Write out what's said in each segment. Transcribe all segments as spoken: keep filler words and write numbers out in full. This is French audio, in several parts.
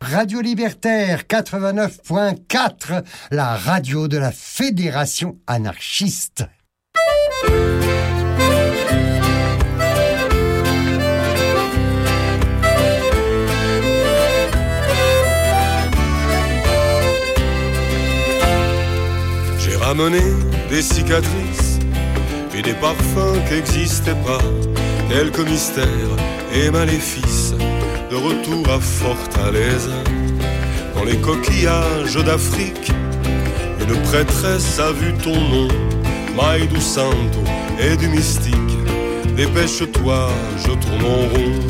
Radio Libertaire quatre-vingt-neuf point quatre, la radio de la Fédération anarchiste. J'ai ramené des cicatrices et des parfums qui n'existaient pas, quelques mystères et maléfices, de retour à Fortaleza. Dans les coquillages d'Afrique, une prêtresse a vu ton nom, Mai do Santo et du mystique. Dépêche-toi, je tourne en rond.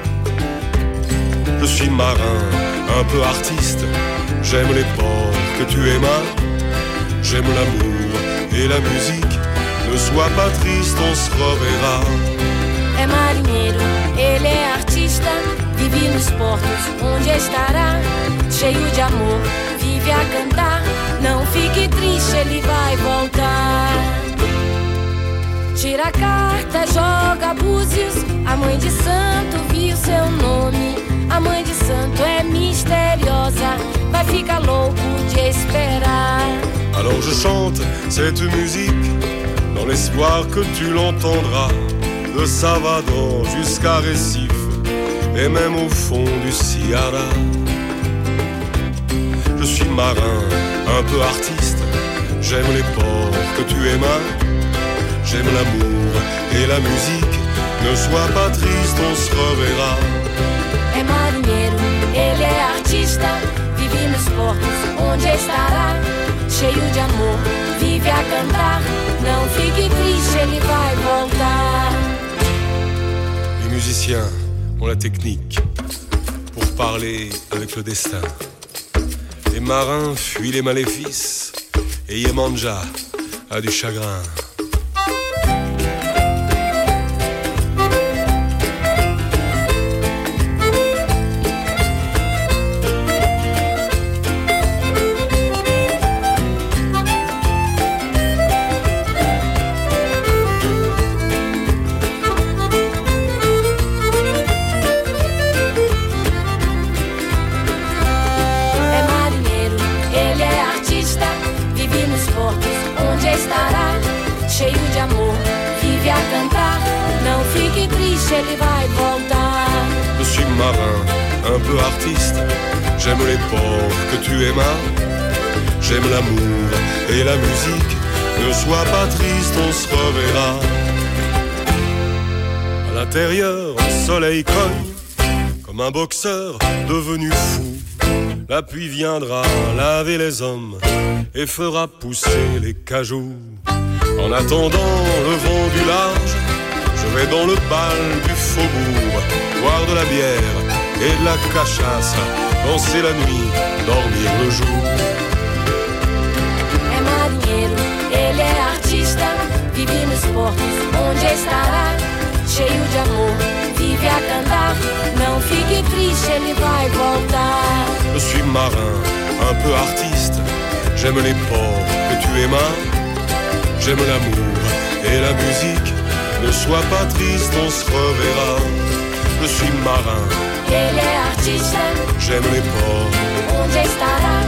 Je suis marin, un peu artiste, j'aime les ports que tu aimas, j'aime l'amour et la musique. Ne sois pas triste, on se reverra. É marinheiro, ele é artista, vive nos portos onde estará, cheio de amor, vive a cantar. Não fique triste, ele vai voltar. Tira a carta, joga búzios, a mãe de santo viu seu nome. A mãe de santo é misteriosa, vai ficar louco de esperar. Alors je chante cette musique dans l'espoir que tu l'entendras, de Salvador jusqu'à Recife et même au fond du Ceará. Je suis marin, un peu artiste, j'aime les ports que tu aimas, j'aime l'amour et la musique. Ne sois pas triste, on se reverra. É marinheiro, ele é artista, vive nos portos onde estará, cheio de amor, vive a cantar. Não fique triste, ele vai voltar. Les musiciens ont la technique pour parler avec le destin. Les marins fuient les maléfices et Yemanja a du chagrin. Cheio de amor, vive a cantar. Não fique triste, ele vai voltar. Je suis marin, un peu artiste, j'aime les ports que tu aimas, j'aime l'amour et la musique. Ne sois pas triste, on se reverra. À l'intérieur, un soleil cogne comme un boxeur devenu fou. La pluie viendra laver les hommes et fera pousser les cajoux. En attendant le vent du large, je vais dans le bal du faubourg, boire de la bière et de la cachaça, danser la nuit, dormir le jour. É marinheiro, ele é artista, vive nos portos onde estará, cheio de amor, vive a cantar. Não fique triste, ele vai voltar. Je suis marin, un peu artiste, j'aime les ports que tu aimas, j'aime l'amour et la musique. Ne sois pas triste, on se reverra. Je suis marin, ele é artista, j'aime les ports onde estará.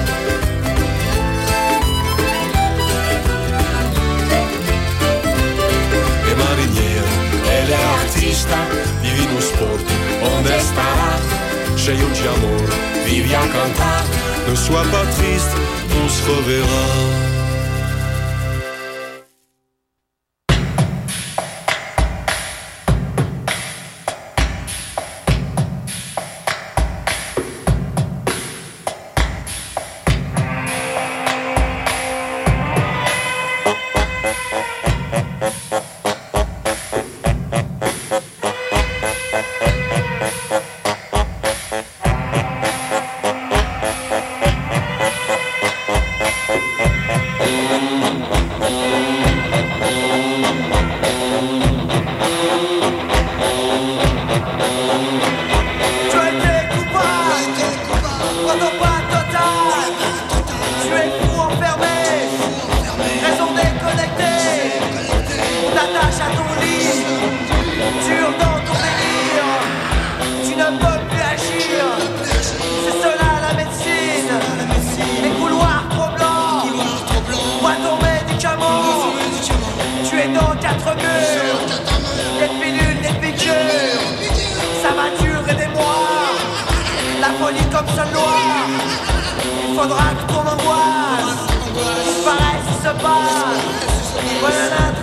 É marinheiro, ele é artista, vive nos portos onde estará, cheio de amor, vive a cantar. Ne sois pas triste, on se reverra.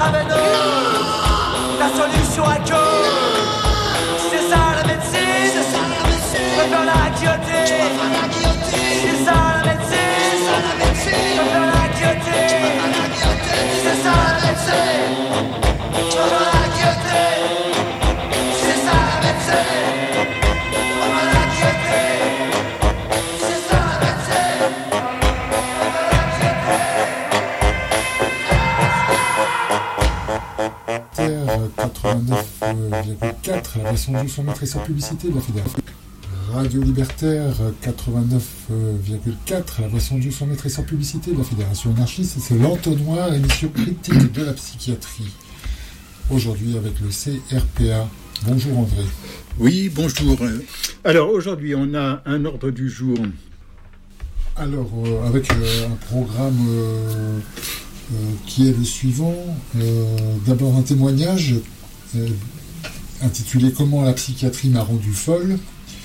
Traveno, la solution à cause. C'est ça la médecine, je préfère la guillotine. C'est ça la médecine, je préfère la guillotine. C'est ça la médecine, je préfère la guillotine. C'est ça la médecine, je préfère la guillotine. C'est ça la médecine, quatre-vingt-neuf virgule quatre, la version douze cents mètres et sans publicité de la Fédération. Radio Libertaire quatre-vingt-neuf virgule quatre, la version douze cents mètres et sans publicité de la Fédération anarchiste. C'est l'entonnoir, émission critique de la psychiatrie. Aujourd'hui avec le C R P A. Bonjour André. Oui, bonjour. Alors aujourd'hui on a un ordre du jour. Alors euh, avec euh, un programme... Euh, Euh, qui est le suivant. Euh, d'abord un témoignage euh, intitulé « Comment la psychiatrie m'a rendu folle ».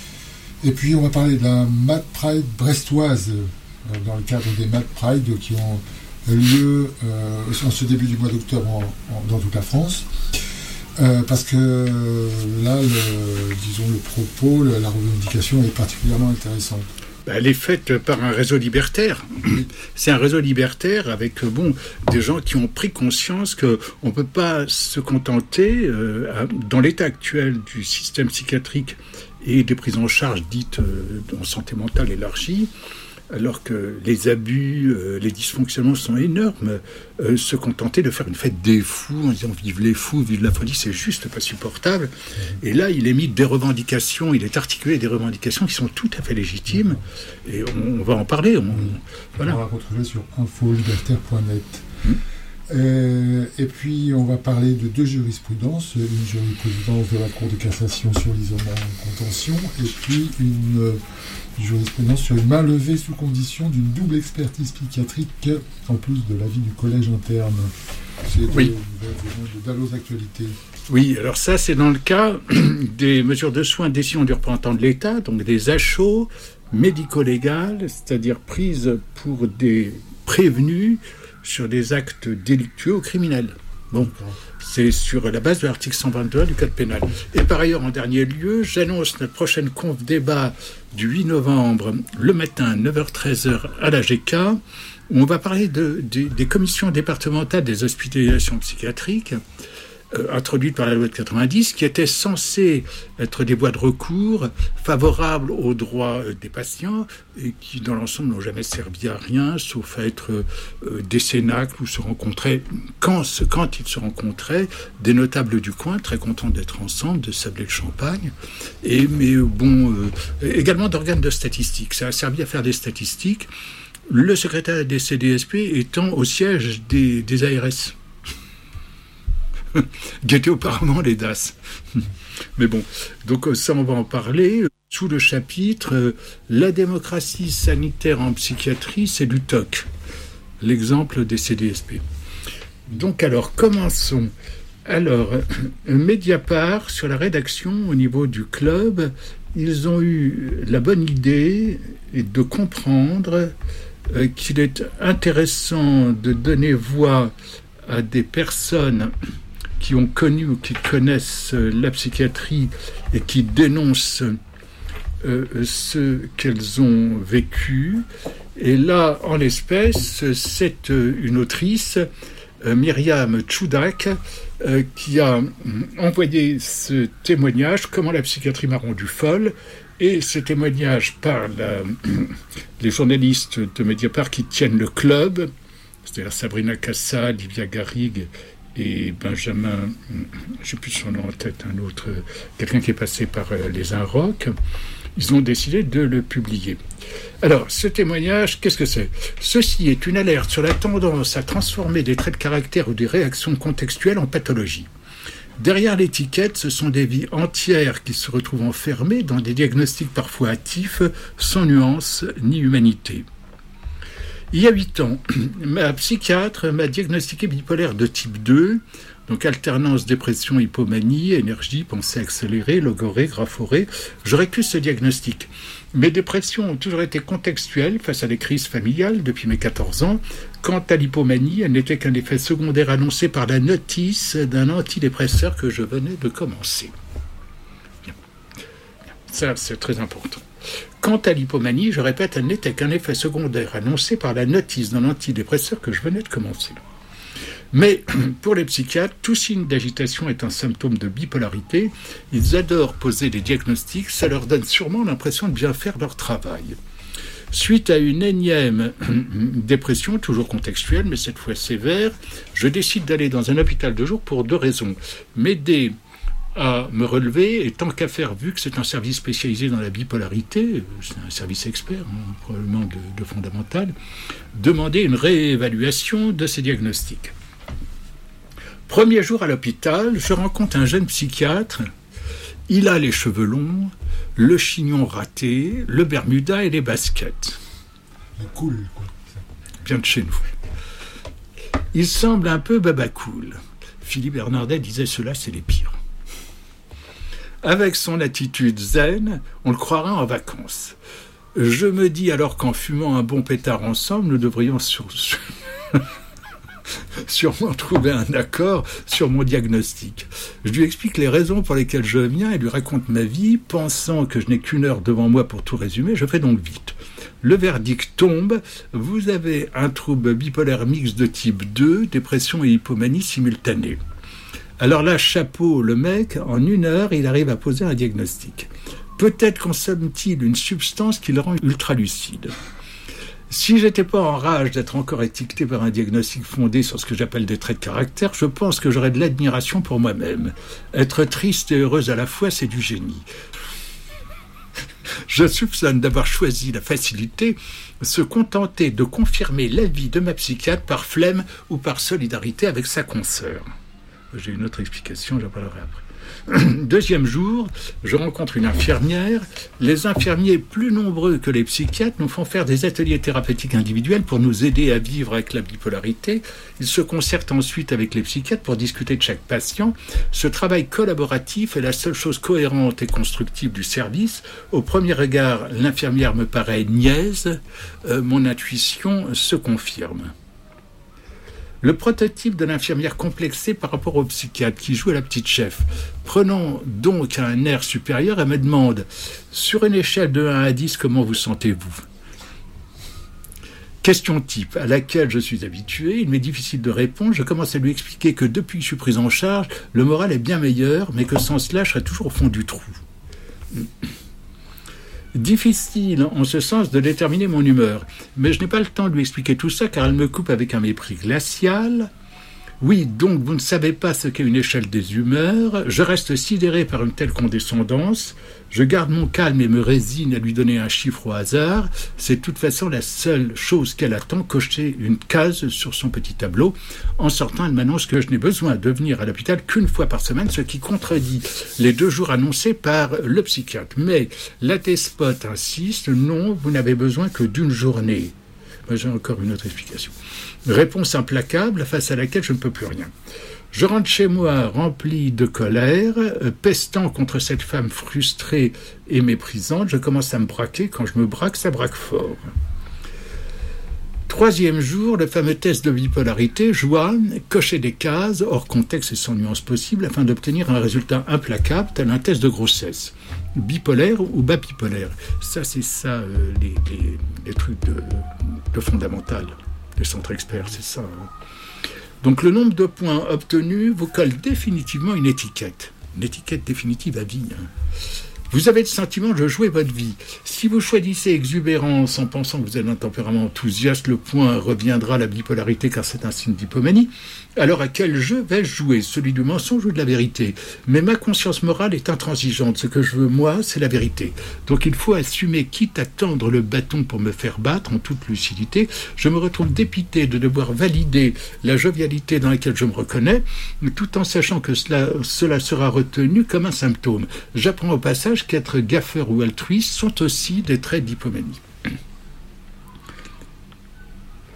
Et puis on va parler de la Mad Pride brestoise, euh, dans le cadre des Mad Pride qui ont lieu euh, en ce début du mois d'octobre en, en, dans toute la France. Euh, parce que là, le, disons, le propos, le, la revendication est particulièrement intéressante. Elle est faite par un réseau libertaire. C'est un réseau libertaire avec bon, des gens qui ont pris conscience qu'on ne peut pas se contenter, euh, dans l'état actuel du système psychiatrique et des prises en charge dites euh, en santé mentale élargie, alors que les abus, euh, les dysfonctionnements sont énormes, euh, se contenter de faire une fête des fous en disant « vive les fous, vive la folie », c'est juste pas supportable. Mmh. Et là, il émite des revendications, il est articulé des revendications qui sont tout à fait légitimes, mmh. et on, on va en parler. On, mmh. voilà. On va la retrouver sur info libertaire point net. Mmh. Euh, et puis, on va parler de deux jurisprudences, une jurisprudence de la Cour de cassation sur l'isolement en contention, et puis une... Euh, jurisprudence sur une main levée sous condition d'une double expertise psychiatrique en plus de l'avis du collège interne. C'est oui. de Dalloz Actualité. Oui, alors ça c'est dans le cas des mesures de soins, décisions du représentant de l'État, donc des achats médico-légales, c'est-à-dire prises pour des prévenus sur des actes délictueux ou criminels. Bon, c'est sur la base de l'article cent vingt-deux du Code pénal. Et par ailleurs, en dernier lieu, j'annonce notre prochaine conf débat du huit novembre, le matin, neuf heures treize à la G K, où on va parler de, de, des commissions départementales des hospitalisations psychiatriques, euh, introduites par la loi de quatre-vingt-dix, qui étaient censées être des voies de recours favorables aux droits des patients et qui, dans l'ensemble, n'ont jamais servi à rien, sauf à être euh, des cénacles où se rencontraient, quand, quand ils se rencontraient, des notables du coin, très contents d'être ensemble, de sabler le champagne, et, mais bon, euh, également d'organes de statistiques. Ça a servi à faire des statistiques, le secrétaire des C D S P étant au siège des, des A R S. qui étaient auparavant les D A S. Mais bon, donc ça on va en parler. Sous le chapitre euh, « La démocratie sanitaire en psychiatrie, c'est du T O C », l'exemple des C D S P. Donc alors, commençons. Alors, Mediapart, sur la rédaction au niveau du club, ils ont eu la bonne idée de comprendre euh, qu'il est intéressant de donner voix à des personnes qui ont connu ou qui connaissent la psychiatrie et qui dénoncent euh, ce qu'elles ont vécu. Et là, en l'espèce, c'est une autrice, euh, Myriam Tchoudak, euh, qui a envoyé ce témoignage, « Comment la psychiatrie m'a rendu folle ». Et ce témoignage par la, les journalistes de Mediapart qui tiennent le club, c'est-à-dire Sabrina Cassa, Livia Garrigue et Benjamin, je ne sais plus son nom en tête, un autre, quelqu'un qui est passé par les Inrocks, ils ont décidé de le publier. Alors, ce témoignage, qu'est-ce que c'est ? Ceci est une alerte sur la tendance à transformer des traits de caractère ou des réactions contextuelles en pathologie. Derrière l'étiquette, ce sont des vies entières qui se retrouvent enfermées dans des diagnostics parfois hâtifs, sans nuance ni humanité. Il y a huit ans, ma psychiatre m'a diagnostiqué bipolaire de type deux, donc alternance dépression, hypomanie, énergie, pensée accélérée, logorée, graphorée. Je récuse ce diagnostic. Mes dépressions ont toujours été contextuelles face à des crises familiales depuis mes quatorze ans. Quant à l'hypomanie, elle n'était qu'un effet secondaire annoncé par la notice d'un antidépresseur que je venais de commencer. Bien. Ça, c'est très important. Quant à l'hypomanie, je répète, elle n'était qu'un effet secondaire annoncé par la notice d'un antidépresseur que je venais de commencer. Mais pour les psychiatres, tout signe d'agitation est un symptôme de bipolarité. Ils adorent poser des diagnostics, ça leur donne sûrement l'impression de bien faire leur travail. Suite à une énième dépression, toujours contextuelle, mais cette fois sévère, je décide d'aller dans un hôpital de jour pour deux raisons. M'aider à me relever, et tant qu'à faire, vu que c'est un service spécialisé dans la bipolarité, c'est un service expert, hein, probablement de, de fondamental, demander une réévaluation de ces diagnostics. Premier jour à l'hôpital, je rencontre un jeune psychiatre. Il a les cheveux longs, le chignon raté, le bermuda et les baskets. Cool, quoi. Bien de chez nous. Il semble un peu babacool. Philippe Bernardet disait cela, c'est les pires. Avec son attitude zen, on le croirait en vacances. Je me dis alors qu'en fumant un bon pétard ensemble, nous devrions sur... sûrement trouver un accord sur mon diagnostic. Je lui explique les raisons pour lesquelles je viens et lui raconte ma vie, pensant que je n'ai qu'une heure devant moi pour tout résumer. Je fais donc vite. Le verdict tombe. Vous avez un trouble bipolaire mixte de type deux, dépression et hypomanie simultanée. Alors là, chapeau, le mec, en une heure, il arrive à poser un diagnostic. Peut-être consomme-t-il une substance qui le rend ultra lucide. Si j'étais pas en rage d'être encore étiqueté par un diagnostic fondé sur ce que j'appelle des traits de caractère, je pense que j'aurais de l'admiration pour moi-même. Être triste et heureuse à la fois, c'est du génie. Je soupçonne d'avoir choisi la facilité, se contenter de confirmer l'avis de ma psychiatre par flemme ou par solidarité avec sa consoeur. J'ai une autre explication, j'en parlerai après. Deuxième jour, je rencontre une infirmière. Les infirmiers, plus nombreux que les psychiatres, nous font faire des ateliers thérapeutiques individuels pour nous aider à vivre avec la bipolarité. Ils se concertent ensuite avec les psychiatres pour discuter de chaque patient. Ce travail collaboratif est la seule chose cohérente et constructive du service. Au premier regard, l'infirmière me paraît niaise. Euh, mon intuition se confirme. Le prototype de l'infirmière complexée par rapport au psychiatre qui joue à la petite chef. Prenons donc un air supérieur et me demande, sur une échelle de un à dix, comment vous sentez-vous ? Question type à laquelle je suis habitué, il m'est difficile de répondre. Je commence à lui expliquer que depuis que je suis pris en charge, le moral est bien meilleur, mais que sans cela, je serais toujours au fond du trou. Difficile en ce sens de déterminer mon humeur, mais je n'ai pas le temps de lui expliquer tout ça car elle me coupe avec un mépris glacial. Oui, donc vous ne savez pas ce qu'est une échelle des humeurs. Je reste sidéré par une telle condescendance. Je garde mon calme et me résigne à lui donner un chiffre au hasard. C'est de toute façon la seule chose qu'elle attend, cocher une case sur son petit tableau. En sortant, elle m'annonce que je n'ai besoin de venir à l'hôpital qu'une fois par semaine, ce qui contredit les deux jours annoncés par le psychiatre. Mais la T-Spot insiste, non, vous n'avez besoin que d'une journée. J'ai encore une autre explication. Réponse implacable face à laquelle je ne peux plus rien. Je rentre chez moi rempli de colère, pestant contre cette femme frustrée et méprisante. Je commence à me braquer. Quand je me braque, ça braque fort. Troisième jour, le fameux test de bipolarité, joie, cocher des cases, hors contexte et sans nuance possible, afin d'obtenir un résultat implacable, tel un test de grossesse. Bipolaire ou bas bipolaire. Ça, c'est ça, euh, les, les, les trucs de, de fondamental, des centres experts, c'est ça. Hein. Donc le nombre de points obtenus vous colle définitivement une étiquette. Une étiquette définitive à vie. Hein. Vous avez le sentiment de jouer votre vie. Si vous choisissez exubérance en pensant que vous avez un tempérament enthousiaste, le point reviendra à la bipolarité car c'est un signe d'hypomanie. Alors à quel jeu vais-je jouer ? Celui du mensonge ou de la vérité ? Mais ma conscience morale est intransigeante. Ce que je veux, moi, c'est la vérité. Donc il faut assumer, quitte à tendre le bâton pour me faire battre en toute lucidité. Je me retrouve dépité de devoir valider la jovialité dans laquelle je me reconnais, tout en sachant que cela, cela sera retenu comme un symptôme. J'apprends au passage qu'être gaffeur ou altruiste sont aussi des traits d'hypomanie.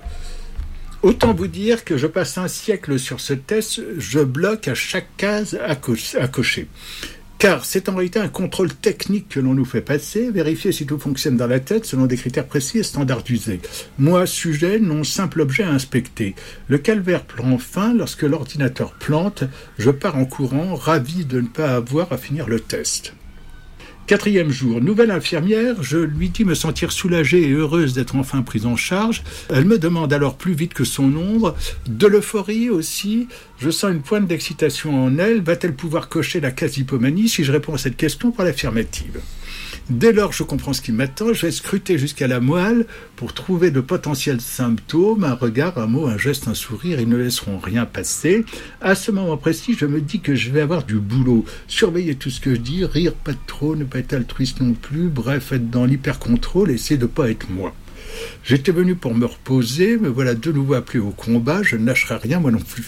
Autant vous dire que je passe un siècle sur ce test, je bloque à chaque case à, co- à cocher. Car c'est en réalité un contrôle technique que l'on nous fait passer, vérifier si tout fonctionne dans la tête selon des critères précis et standardisés. Moi, sujet, non simple objet à inspecter. Le calvaire prend fin lorsque l'ordinateur plante, je pars en courant, ravi de ne pas avoir à finir le test. Quatrième jour, nouvelle infirmière, je lui dis me sentir soulagée et heureuse d'être enfin prise en charge. Elle me demande alors plus vite que son ombre, de l'euphorie aussi. Je sens une pointe d'excitation en elle. Va-t-elle pouvoir cocher la case hypomanie si je réponds à cette question par l'affirmative ? Dès lors, je comprends ce qui m'attend. Je vais scruter jusqu'à la moelle pour trouver de potentiels symptômes. Un regard, un mot, un geste, un sourire, ils ne laisseront rien passer. À ce moment précis, je me dis que je vais avoir du boulot. Surveiller tout ce que je dis, rire pas de trop, ne pas être altruiste non plus. Bref, être dans l'hyper-contrôle, essayer de ne pas être moi. J'étais venu pour me reposer, me voilà de nouveau appelé au combat. Je ne lâcherai rien, moi non plus.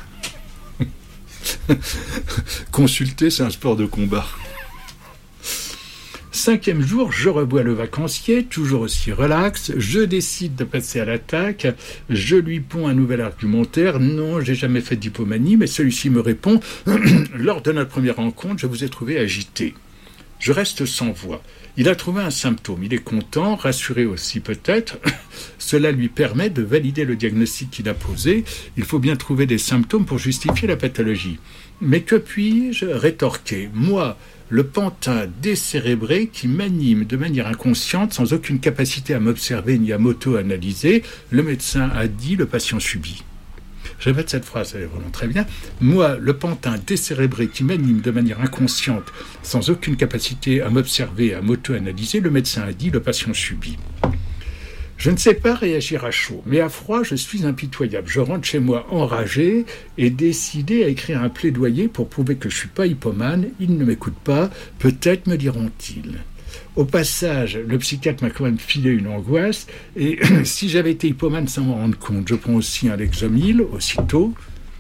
Consulter, c'est un sport de combat. Cinquième jour, je revois le vacancier, toujours aussi relax. Je décide de passer à l'attaque. Je lui ponds un nouvel argumentaire. Non, j'ai jamais fait d'hypomanie, mais celui-ci me répond « Lors de notre première rencontre, je vous ai trouvé agité. » Je reste sans voix. Il a trouvé un symptôme. Il est content, rassuré aussi peut-être. Cela lui permet de valider le diagnostic qu'il a posé. Il faut bien trouver des symptômes pour justifier la pathologie. Mais que puis-je rétorquer ? Moi, le pantin décérébré qui m'anime de manière inconsciente, sans aucune capacité à m'observer ni à m'auto-analyser, le médecin a dit, le patient subit. Je répète cette phrase, elle est vraiment très bien. Moi, le pantin décérébré qui m'anime de manière inconsciente, sans aucune capacité à m'observer et à m'auto-analyser, le médecin a dit, le patient subit. Je ne sais pas réagir à chaud, mais à froid, je suis impitoyable. Je rentre chez moi enragé et décidé à écrire un plaidoyer pour prouver que je ne suis pas hypomane. Ils ne m'écoutent pas, peut-être me diront-ils. Au passage, le psychiatre m'a quand même filé une angoisse, et si j'avais été hypomane sans m'en rendre compte, je prends aussi un Lexomil, aussitôt.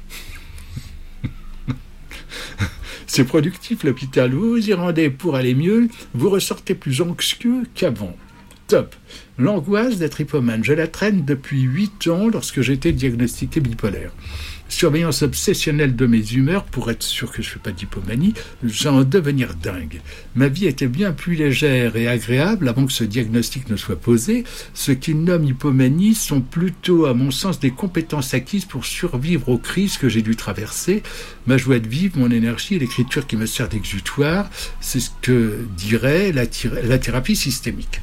C'est productif, l'hôpital. Vous vous y rendez pour aller mieux, vous ressortez plus anxieux qu'avant. Top. L'angoisse d'être hypomane, je la traîne depuis huit ans lorsque j'étais diagnostiqué bipolaire. Surveillance obsessionnelle de mes humeurs pour être sûr que je ne fais pas d'hypomanie, j'en devenir dingue. Ma vie était bien plus légère et agréable avant que ce diagnostic ne soit posé. Ce qu'ils nomment hypomanie sont plutôt, à mon sens, des compétences acquises pour survivre aux crises que j'ai dû traverser. Ma joie de vivre, mon énergie et l'écriture qui me sert d'exutoire, c'est ce que dirait la, thé- la thérapie systémique.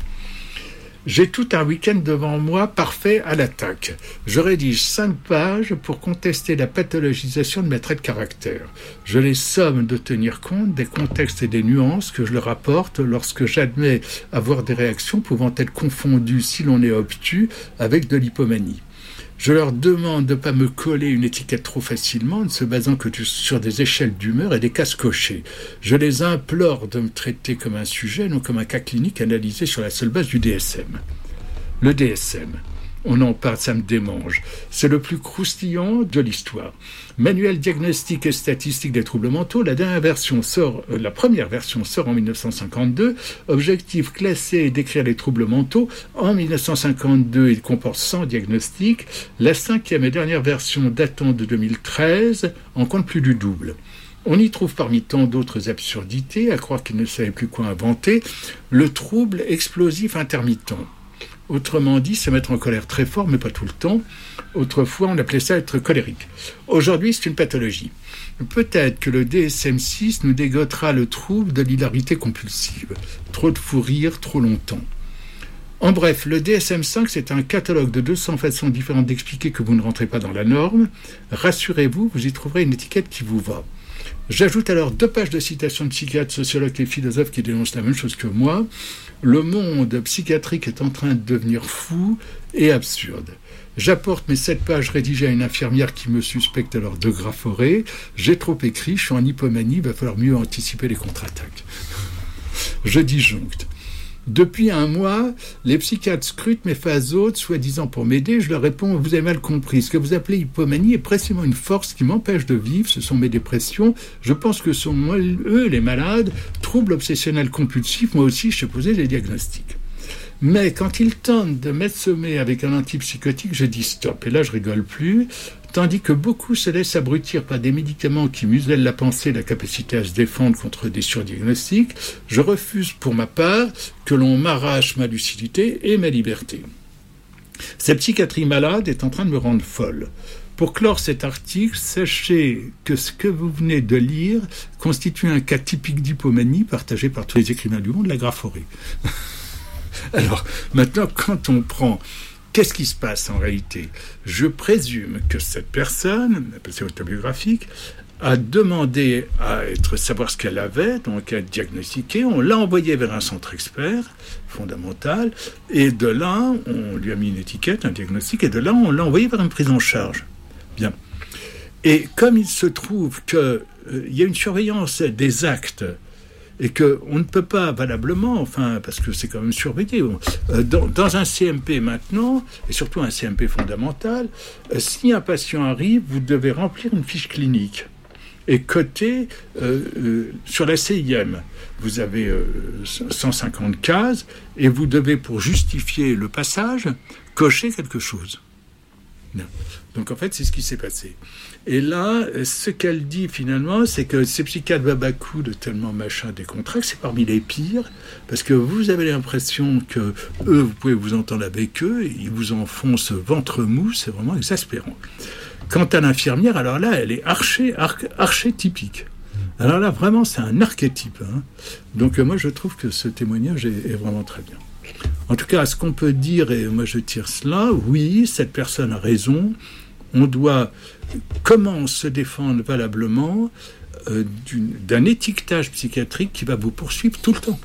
J'ai tout un week-end devant moi parfait à l'attaque. Je rédige cinq pages pour contester la pathologisation de mes traits de caractère. Je les somme de tenir compte des contextes et des nuances que je leur apporte lorsque j'admets avoir des réactions pouvant être confondues, si l'on est obtus, avec de l'hypomanie. Je leur demande de ne pas me coller une étiquette trop facilement, ne se basant que sur des échelles d'humeur et des cases cochées. Je les implore de me traiter comme un sujet, non comme un cas clinique analysé sur la seule base du D S M. Le D S M, on en parle, ça me démange. C'est le plus croustillant de l'histoire. Manuel diagnostique et statistique des troubles mentaux, la dernière version sort, euh, la première version sort en dix-neuf cent cinquante-deux. Objectif classer et décrire les troubles mentaux. En dix-neuf cent cinquante-deux, il comporte cent diagnostics. La cinquième et dernière version datant de deux mille treize en compte plus du double. On y trouve parmi tant d'autres absurdités, à croire qu'il ne savait plus quoi inventer, le trouble explosif intermittent. Autrement dit, se mettre en colère très fort, mais pas tout le temps. Autrefois, on appelait ça être colérique. Aujourd'hui, c'est une pathologie. Peut-être que le D S M six nous dégotera le trouble de l'hilarité compulsive. Trop de fou rire, trop longtemps. En bref, le D S M cinq, c'est un catalogue de deux cents façons différentes d'expliquer que vous ne rentrez pas dans la norme. Rassurez-vous, vous y trouverez une étiquette qui vous va. J'ajoute alors deux pages de citations de psychiatres, sociologues et philosophes qui dénoncent la même chose que moi. Le monde psychiatrique est en train de devenir fou et absurde. J'apporte mes sept pages rédigées à une infirmière qui me suspecte alors de grafforer. J'ai trop écrit, je suis en hypomanie, il va falloir mieux anticiper les contre-attaques. Je disjoncte. Depuis un mois, les psychiatres scrutent mes phases hautes, soi-disant pour m'aider. Je leur réponds, vous avez mal compris. Ce que vous appelez hypomanie est précisément une force qui m'empêche de vivre. Ce sont mes dépressions. Je pense que ce sont eux les malades. Troubles obsessionnels compulsifs, moi aussi, je sais poser des diagnostics. Mais quand ils tentent de m'assommer avec un antipsychotique, je dis stop. Et là, je rigole plus. Tandis que beaucoup se laissent abrutir par des médicaments qui musellent la pensée et la capacité à se défendre contre des surdiagnostics, je refuse pour ma part que l'on m'arrache ma lucidité et ma liberté. Cette psychiatrie malade est en train de me rendre folle. Pour clore cet article, sachez que ce que vous venez de lire constitue un cas typique d'hypomanie partagé par tous les écrivains du monde, la graphorie. Alors, maintenant, quand on prend... Qu'est-ce qui se passe en réalité ? Je présume que cette personne, c'est autobiographique, a demandé à être, savoir ce qu'elle avait, donc à être diagnostiquée. On l'a envoyée vers un centre expert fondamental, et de là, on lui a mis une étiquette, un diagnostic, et de là, on l'a envoyée vers une prise en charge. Bien. Et comme il se trouve qu'il euh, y a une surveillance des actes, et qu'on ne peut pas valablement, enfin, parce que c'est quand même surveillé, euh, dans, dans un C M P maintenant, et surtout un C M P fondamental, euh, si un patient arrive, vous devez remplir une fiche clinique et coter euh, euh, sur la C I M. Vous avez euh, cent cinquante cases, et vous devez, pour justifier le passage, cocher quelque chose. Non. Donc en fait, c'est ce qui s'est passé. Et là, ce qu'elle dit finalement, c'est que ces psychiatres babacou de tellement machin décontractés, c'est parmi les pires, parce que vous avez l'impression que eux, vous pouvez vous entendre avec eux, et ils vous enfoncent ventre mou, c'est vraiment exaspérant. Quant à l'infirmière, alors là, elle est arché, arch, archétypique. Alors là, vraiment, c'est un archétype. Hein. Donc moi, je trouve que ce témoignage est, est vraiment très bien. En tout cas, ce qu'on peut dire, et moi je tire cela, oui, cette personne a raison, on doit, comment se défendre valablement euh, d'une, d'un étiquetage psychiatrique qui va vous poursuivre tout le temps.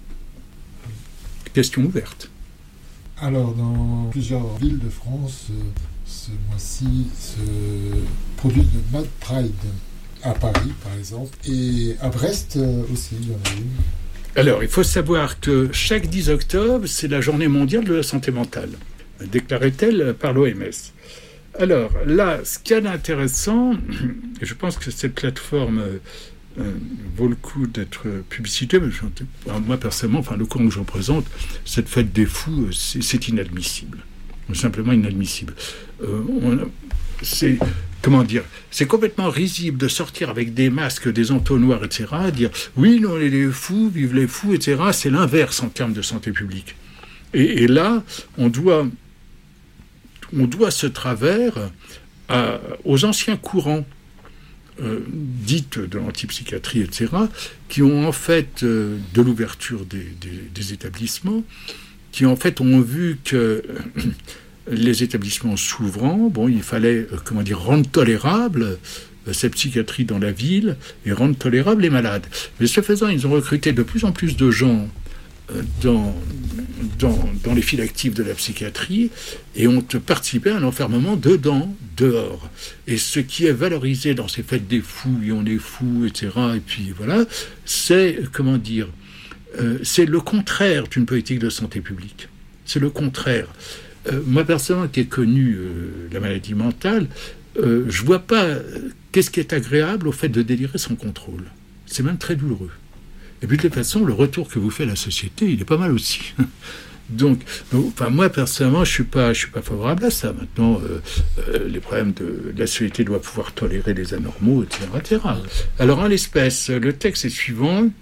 Question ouverte. Alors, dans plusieurs villes de France, euh, ce mois-ci se produit le Mad Pride, à Paris par exemple, et à Brest euh, aussi, il y en a une. Alors, il faut savoir que chaque dix octobre, c'est la journée mondiale de la santé mentale, déclarait-elle par l'O M S. Alors, là, ce qu'il y a d'intéressant, et je pense que cette plateforme euh, vaut le coup d'être publicitée, mais je, moi, personnellement, enfin, le cours que j'en présente, cette fête des fous, c'est, c'est inadmissible. Simplement inadmissible. Euh, on, c'est... Comment dire, c'est complètement risible de sortir avec des masques, des entonnoirs, et cetera, dire « oui, nous, on est les fous, vive les fous, et cetera » C'est l'inverse en termes de santé publique. Et, et là, on doit, on doit ce travers à, aux anciens courants euh, dites de l'antipsychiatrie, et cetera, qui ont en fait euh, de l'ouverture des, des, des établissements, qui en fait ont vu que... les établissements s'ouvrant, bon, il fallait, euh, comment dire, rendre tolérable euh, cette psychiatrie dans la ville et rendre tolérable les malades. Mais ce faisant, ils ont recruté de plus en plus de gens euh, dans, dans, dans les files actives de la psychiatrie et ont participé à un enfermement dedans, dehors. Et ce qui est valorisé dans ces fêtes des fous, et on est fous, et cetera, et puis voilà, c'est, comment dire, euh, c'est le contraire d'une politique de santé publique. C'est le contraire. Euh, moi, personnellement, qui ai connu euh, la maladie mentale, euh, je ne vois pas euh, qu'est-ce qui est agréable au fait de délirer sans contrôle. C'est même très douloureux. Et puis, de toute façon, le retour que vous fait la société, il est pas mal aussi. Donc, donc enfin, moi, personnellement, je ne suis pas, je suis pas favorable à ça. Maintenant, euh, euh, les problèmes de, de la société doivent pouvoir tolérer les anormaux, et cetera, et cetera. Alors, en l'espèce, le texte est suivant.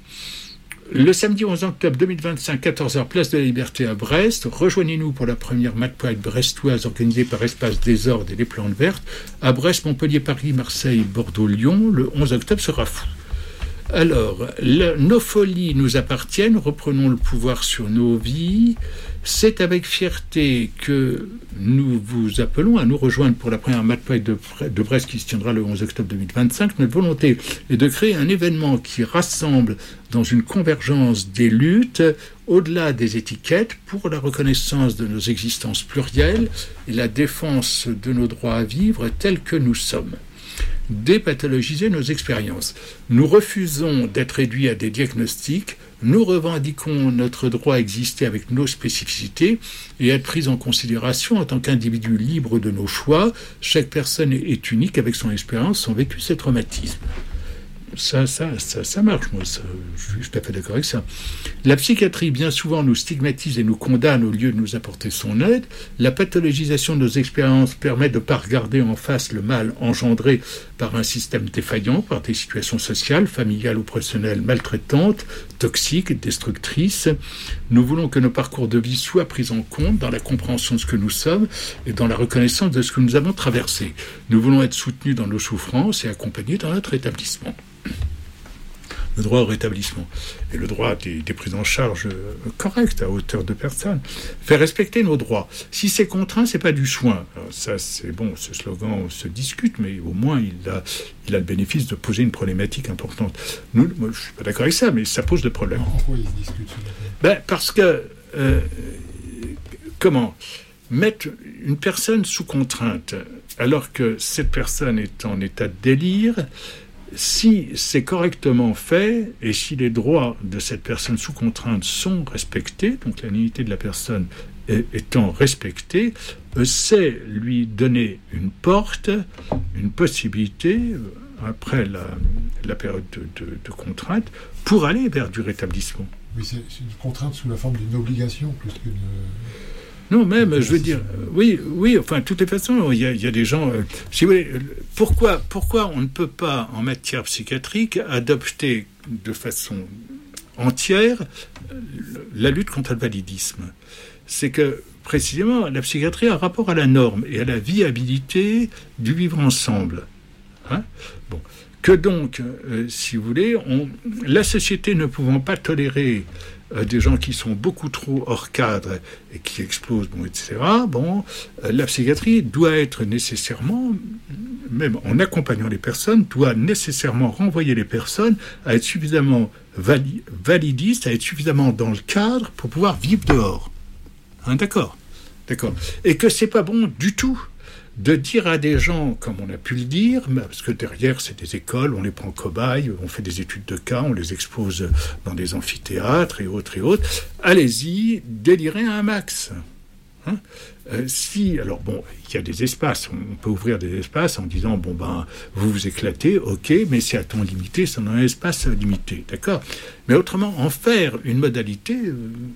Le samedi onze octobre deux mille vingt-cinq, quatorze heures, place de la Liberté à Brest. Rejoignez-nous pour la première Mad Pride brestoise organisée par Espace Désordre et les Plantes Vertes. À Brest, Montpellier, Paris, Marseille, Bordeaux, Lyon. Le onze octobre sera fou. Alors, le, nos folies nous appartiennent, reprenons le pouvoir sur nos vies. C'est avec fierté que nous vous appelons à nous rejoindre pour la première Mad Pride de, de Brest qui se tiendra le onze octobre deux mille vingt-cinq. Notre volonté est de créer un événement qui rassemble dans une convergence des luttes, au-delà des étiquettes, pour la reconnaissance de nos existences plurielles et la défense de nos droits à vivre tels que nous sommes. Dépathologiser nos expériences. Nous refusons d'être réduits à des diagnostics, nous revendiquons notre droit à exister avec nos spécificités et être pris en considération en tant qu'individu libre de nos choix. Chaque personne est unique avec son expérience, son vécu, ses traumatismes. ça, ça, ça, ça marche, moi, ça, je suis tout à fait d'accord avec ça. La psychiatrie, bien souvent, nous stigmatise et nous condamne au lieu de nous apporter son aide. La pathologisation de nos expériences permet de ne pas regarder en face le mal engendré par un système défaillant, par des situations sociales, familiales ou professionnelles maltraitantes, toxiques, destructrices. Nous voulons que nos parcours de vie soient pris en compte dans la compréhension de ce que nous sommes et dans la reconnaissance de ce que nous avons traversé. Nous voulons être soutenus dans nos souffrances et accompagnés dans notre rétablissement. Le droit au rétablissement et le droit des, des prises en charge euh, correctes à hauteur de personnes. Faire respecter nos droits. Si c'est contraint, c'est pas du soin. Alors ça, c'est bon, ce slogan se discute, mais au moins il a, il a le bénéfice de poser une problématique importante. Nous, moi, je suis pas d'accord avec ça, mais ça pose des problèmes. Pourquoi il se discute? Ben, parce que euh, comment mettre une personne sous contrainte alors que cette personne est en état de délire? Si c'est correctement fait et si les droits de cette personne sous contrainte sont respectés, donc la dignité de la personne étant respectée, c'est lui donner une porte, une possibilité, après la, la période de, de, de contrainte, pour aller vers du rétablissement. Oui, c'est, c'est une contrainte sous la forme d'une obligation plus qu'une... Non, même, je veux dire, euh, oui, oui, enfin, de toutes les façons, il y a, il y a des gens... Euh, si vous voulez, pourquoi, pourquoi on ne peut pas, en matière psychiatrique, adopter de façon entière la lutte contre le validisme? C'est que, précisément, la psychiatrie a un rapport à la norme et à la viabilité du vivre ensemble. Hein? Bon. Que donc, euh, si vous voulez, on, la société ne pouvant pas tolérer euh, des gens qui sont beaucoup trop hors cadre et qui explosent, bon, et cetera, bon, euh, la psychiatrie doit être nécessairement, même en accompagnant les personnes, doit nécessairement renvoyer les personnes à être suffisamment vali- validistes, à être suffisamment dans le cadre pour pouvoir vivre dehors. Hein, d'accord, d'accord. Et que c'est pas bon du tout de dire à des gens, comme on a pu le dire, parce que derrière c'est des écoles, on les prend cobayes, on fait des études de cas, on les expose dans des amphithéâtres et autres et autres, allez-y, délirez un max. Hein euh, si, alors bon, il y a des espaces, on peut ouvrir des espaces en disant, bon ben, vous vous éclatez, ok, mais c'est à temps limité, c'est dans un espace limité, d'accord? Mais autrement, en faire une modalité... Euh,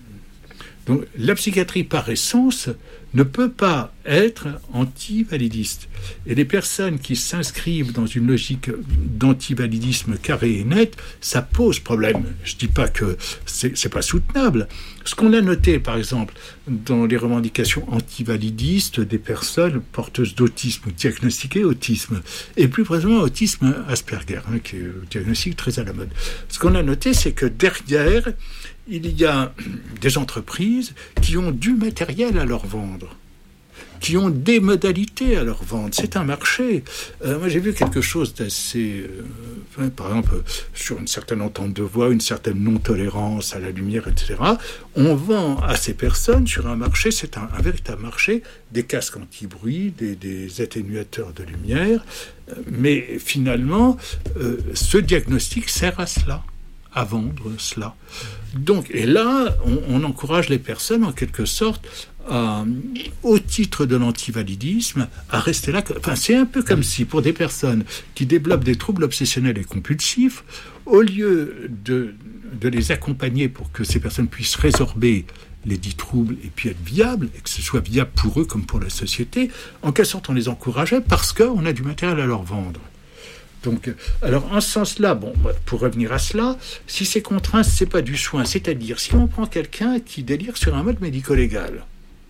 donc la psychiatrie par essence ne peut pas être anti-validiste. Et les personnes qui s'inscrivent dans une logique d'anti-validisme carré et net, ça pose problème. Je ne dis pas que c'est, c'est pas soutenable. Ce qu'on a noté, par exemple, dans les revendications anti-validistes des personnes porteuses d'autisme ou diagnostiquées autisme, et plus précisément autisme Asperger, hein, qui est un diagnostic très à la mode. Ce qu'on a noté, c'est que derrière, il y a des entreprises qui ont du matériel à leur vendre, qui ont des modalités à leur vendre. C'est un marché. Euh, moi, j'ai vu quelque chose d'assez... Euh, par exemple, sur une certaine entente de voix, une certaine non-tolérance à la lumière, et cetera. On vend à ces personnes sur un marché, c'est un, un véritable marché, des casques anti-bruit, des, des atténuateurs de lumière. Euh, mais finalement, euh, ce diagnostic sert à cela, à vendre cela. Donc, et là, on, on encourage les personnes, en quelque sorte, à, au titre de l'antivalidisme, à rester là. Enfin, c'est un peu comme si, pour des personnes qui développent des troubles obsessionnels et compulsifs, au lieu de, de les accompagner pour que ces personnes puissent résorber les dits troubles et puis être viables, et que ce soit viable pour eux comme pour la société, en quelque sorte, on les encourageait parce qu'on a du matériel à leur vendre. Donc, alors, en ce sens-là, bon, pour revenir à cela, si c'est contraint, c'est pas du soin. C'est-à-dire, si on prend quelqu'un qui délire sur un mode médico-légal,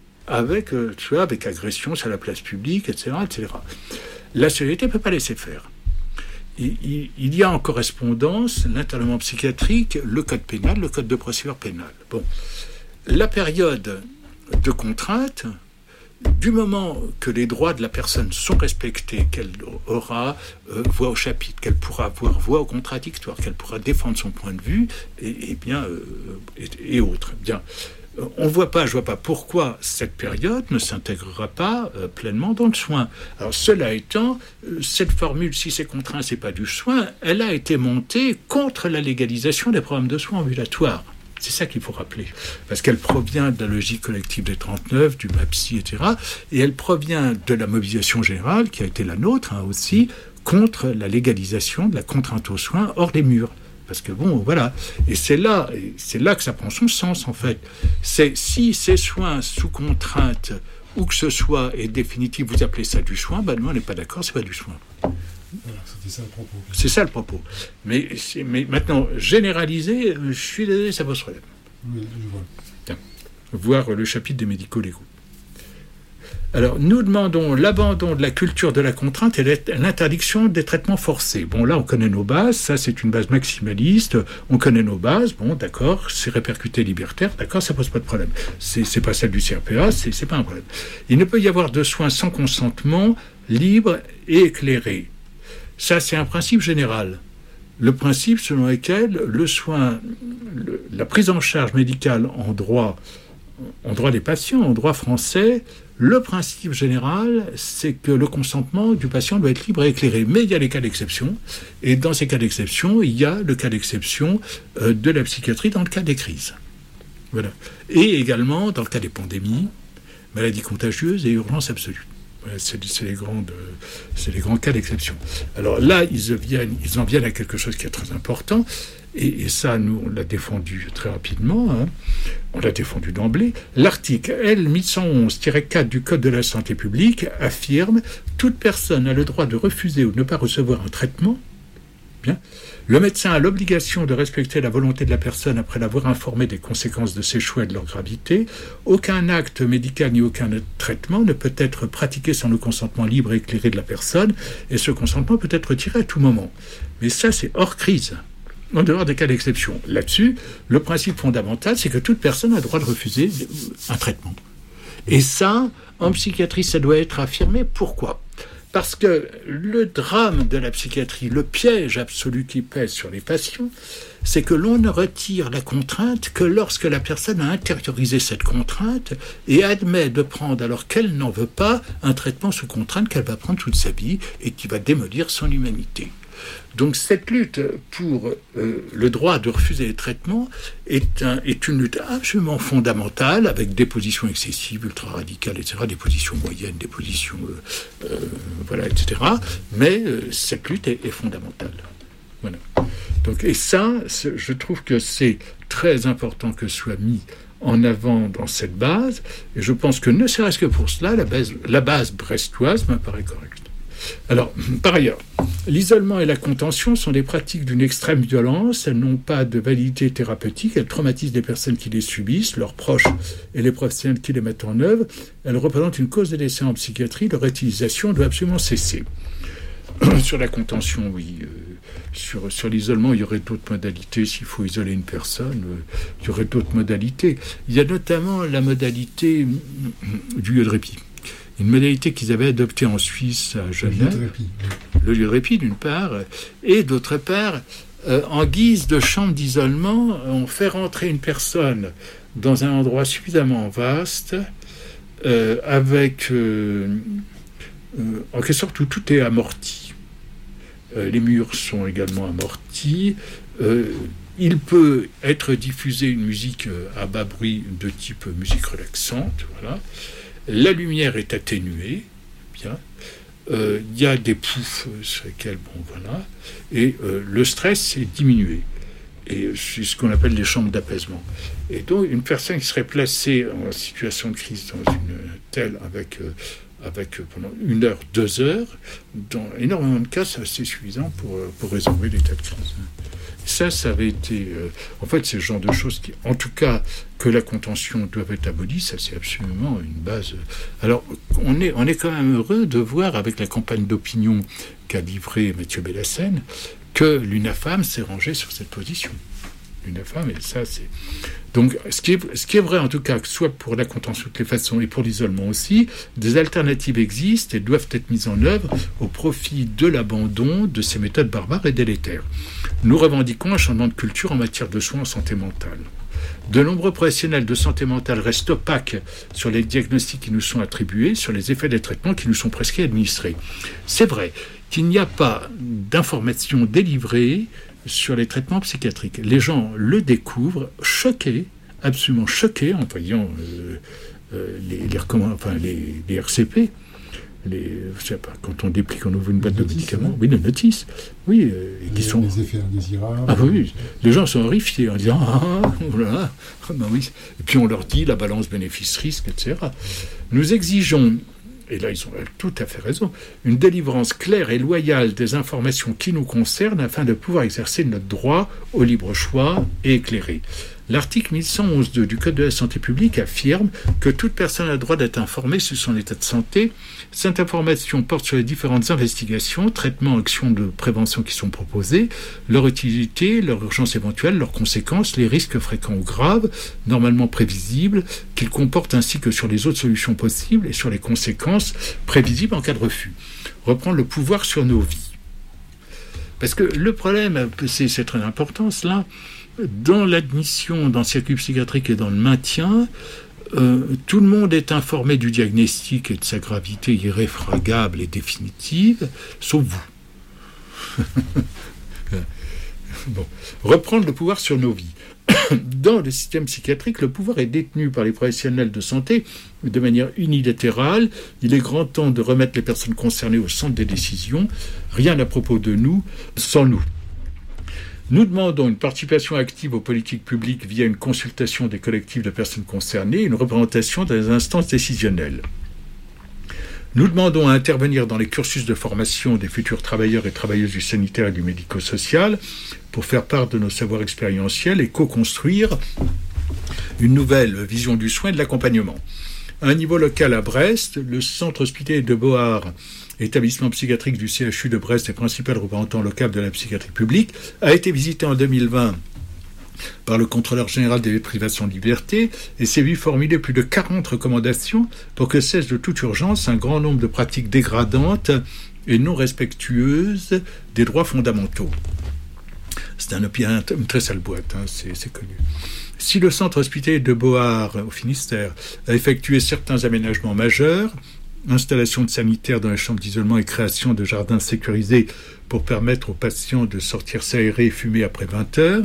avec, euh, tu vois, avec agression sur la place publique, et cetera, et cetera, la société ne peut pas laisser faire. Il, il, il y a en correspondance l'internement psychiatrique, le code pénal, le code de procédure pénale. Bon, la période de contrainte, du moment que les droits de la personne sont respectés, qu'elle aura euh, voix au chapitre, qu'elle pourra avoir voix au contradictoire, qu'elle pourra défendre son point de vue, et, et bien euh, et, et autres. Bien, on voit pas, je vois pas pourquoi cette période ne s'intégrera pas euh, pleinement dans le soin. Alors cela étant, euh, cette formule, si c'est contraint, c'est pas du soin, elle a été montée contre la légalisation des programmes de soins ambulatoires. C'est ça qu'il faut rappeler, parce qu'elle provient de la logique collective des trente-neuf, du MAPSI, et cetera, et elle provient de la mobilisation générale qui a été la nôtre hein, aussi contre la légalisation de la contrainte aux soins hors des murs. Parce que bon, voilà. Et c'est là, c'est là que ça prend son sens, en fait. C'est si ces soins sous contrainte, où que ce soit, est définitif, vous appelez ça du soin, ben nous, on n'est pas d'accord, c'est pas du soin. Voilà, c'était ça le propos. C'est ça le propos. Mais, mais maintenant, généraliser, je suis désolé, ça pose problème. Oui, je vois. Tiens, voir le chapitre des médicaux-légaux. Alors, nous demandons l'abandon de la culture de la contrainte et l'interdiction des traitements forcés. Bon, là, on connaît nos bases, ça, c'est une base maximaliste, on connaît nos bases, bon, d'accord, c'est répercuté libertaire, d'accord, ça pose pas de problème. C'est, c'est pas celle du C R P A, c'est, c'est pas un problème. Il ne peut y avoir de soins sans consentement, libre et éclairé. Ça, c'est un principe général. Le principe selon lequel le soin, le, la prise en charge médicale en droit, en droit des patients, en droit français, le principe général, c'est que le consentement du patient doit être libre et éclairé. Mais il y a les cas d'exception. Et dans ces cas d'exception, il y a le cas d'exception euh, de la psychiatrie dans le cas des crises. Voilà. Et également dans le cas des pandémies, maladies contagieuses et urgences absolues. Voilà, c'est, c'est, les grandes, c'est les grands cas d'exception. Alors là, ils, viennent, ils en viennent à quelque chose qui est très important. Et, et ça, nous, on l'a défendu très rapidement, hein. On l'a défendu d'emblée. L'article L mille cent onze tiret quatre du Code de la santé publique affirme « Toute personne a le droit de refuser ou de ne pas recevoir un traitement. » Bien. Le médecin a l'obligation de respecter la volonté de la personne après l'avoir informé des conséquences de ses choix et de leur gravité. Aucun acte médical ni aucun traitement ne peut être pratiqué sans le consentement libre et éclairé de la personne, et ce consentement peut être retiré à tout moment. Mais ça, c'est hors crise. En dehors des cas d'exception. Là-dessus, le principe fondamental, c'est que toute personne a le droit de refuser un traitement. Et ça, en psychiatrie, ça doit être affirmé. Pourquoi ? Parce que le drame de la psychiatrie, le piège absolu qui pèse sur les patients, c'est que l'on ne retire la contrainte que lorsque la personne a intériorisé cette contrainte et admet de prendre, alors qu'elle n'en veut pas, un traitement sous contrainte qu'elle va prendre toute sa vie et qui va démolir son humanité. Donc cette lutte pour euh, le droit de refuser les traitements est, un, est une lutte absolument fondamentale, avec des positions excessives, ultra-radicales, et cetera, des positions moyennes, des positions, euh, euh, voilà, et cetera. Mais euh, cette lutte est, est fondamentale. Voilà. Donc, et ça, je trouve que c'est très important que soit mis en avant dans cette base, et je pense que ne serait-ce que pour cela, la base, la base brestoise me paraît correcte. Alors, par ailleurs, l'isolement et la contention sont des pratiques d'une extrême violence. Elles n'ont pas de validité thérapeutique. Elles traumatisent les personnes qui les subissent, leurs proches et les professionnels qui les mettent en œuvre. Elles représentent une cause de décès en psychiatrie. Leur utilisation doit absolument cesser. Sur la contention, oui. Euh, sur, sur l'isolement, il y aurait d'autres modalités. S'il faut isoler une personne, euh, il y aurait d'autres modalités. Il y a notamment la modalité du lieu de répit. Une modalité qu'ils avaient adoptée en Suisse, à Genève. Le lieu de répit, oui. Le lieu de répit, d'une part, et d'autre part, euh, en guise de chambre d'isolement, on fait rentrer une personne dans un endroit suffisamment vaste, euh, avec, euh, euh, en quelque sorte, où tout est amorti. Euh, les murs sont également amortis. Euh, il peut être diffusé une musique à bas bruit de type musique relaxante, voilà. La lumière est atténuée, bien. Il euh, y a des poufs sur lesquels, bon, voilà. Et euh, le stress est diminué. Et c'est ce qu'on appelle les chambres d'apaisement. Et donc, une personne qui serait placée en situation de crise dans une telle, avec, euh, avec euh, pendant une heure, deux heures, dans énormément de cas, c'est assez suffisant pour, pour résorber l'état de crise. Ça, ça avait été... Euh, en fait, c'est le genre de choses qui... En tout cas, que la contention doit être abolie, ça, c'est absolument une base... Alors, on est, on est quand même heureux de voir, avec la campagne d'opinion qu'a livrée Mathieu Bellassène, que l'UNAFAM s'est rangé sur cette position. L'UNAFAM, et ça, c'est... Donc, ce qui, est, ce qui est vrai, en tout cas, que soit pour la contention de toutes les façons et pour l'isolement aussi, des alternatives existent et doivent être mises en œuvre au profit de l'abandon de ces méthodes barbares et délétères. Nous revendiquons un changement de culture en matière de soins en santé mentale. De nombreux professionnels de santé mentale restent opaques sur les diagnostics qui nous sont attribués, sur les effets des traitements qui nous sont prescrits et administrés. C'est vrai qu'il n'y a pas d'informations délivrées sur les traitements psychiatriques. Les gens le découvrent choqués, absolument choqués, en voyant euh, euh, les, les, enfin, les, les R C P, les, je sais pas, quand on déplie, quand on ouvre une boîte de médicaments, oui, les notices, oui, euh, et qui les, sont... les effets indésirables. Ah oui, les gens sont horrifiés en disant, ah, voilà, ah, ben oui. Et puis on leur dit la balance bénéfice-risque, et cetera. Nous exigeons, et là ils ont tout à fait raison, une délivrance claire et loyale des informations qui nous concernent afin de pouvoir exercer notre droit au libre choix et éclairé. L'article mille cent onze deux du Code de la santé publique affirme que toute personne a le droit d'être informée sur son état de santé. Cette information porte sur les différentes investigations, traitements, actions de prévention qui sont proposées, leur utilité, leur urgence éventuelle, leurs conséquences, les risques fréquents ou graves, normalement prévisibles, qu'ils comportent ainsi que sur les autres solutions possibles et sur les conséquences prévisibles en cas de refus. Reprendre le pouvoir sur nos vies. Parce que le problème, c'est, c'est très important, cela, dans l'admission, dans le circuit psychiatrique et dans le maintien, euh, tout le monde est informé du diagnostic et de sa gravité irréfragable et définitive, sauf vous. Bon. Reprendre le pouvoir sur nos vies. Dans le système psychiatrique, le pouvoir est détenu par les professionnels de santé de manière unilatérale. Il est grand temps de remettre les personnes concernées au centre des décisions. Rien à propos de nous sans nous. Nous demandons une participation active aux politiques publiques via une consultation des collectifs de personnes concernées et une représentation dans les instances décisionnelles. Nous demandons à intervenir dans les cursus de formation des futurs travailleurs et travailleuses du sanitaire et du médico-social pour faire part de nos savoirs expérientiels et co-construire une nouvelle vision du soin et de l'accompagnement. À un niveau local à Brest, le centre hospitalier de Bohard, établissement psychiatrique du C H U de Brest et principal représentant local de la psychiatrie publique, a été visité en deux mille vingt par le contrôleur général des privations de liberté et s'est vu formuler plus de quarante recommandations pour que cesse de toute urgence un grand nombre de pratiques dégradantes et non respectueuses des droits fondamentaux. C'est un, une très sale boîte, hein, c'est, c'est connu. Si le centre hospitalier de Bohard, au Finistère, a effectué certains aménagements majeurs, installation de sanitaires dans les chambres d'isolement et création de jardins sécurisés pour permettre aux patients de sortir s'aérer et fumer après vingt heures,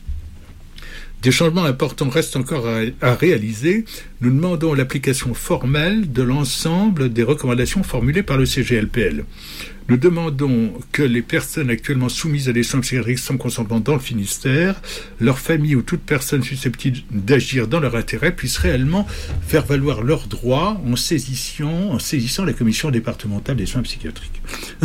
des changements importants restent encore à, à réaliser. Nous demandons l'application formelle de l'ensemble des recommandations formulées par le C G L P L. Nous demandons que les personnes actuellement soumises à des soins psychiatriques sans consentement dans le Finistère, leurs familles ou toute personne susceptible d'agir dans leur intérêt puissent réellement faire valoir leurs droits en saisissant, en saisissant la commission départementale des soins psychiatriques.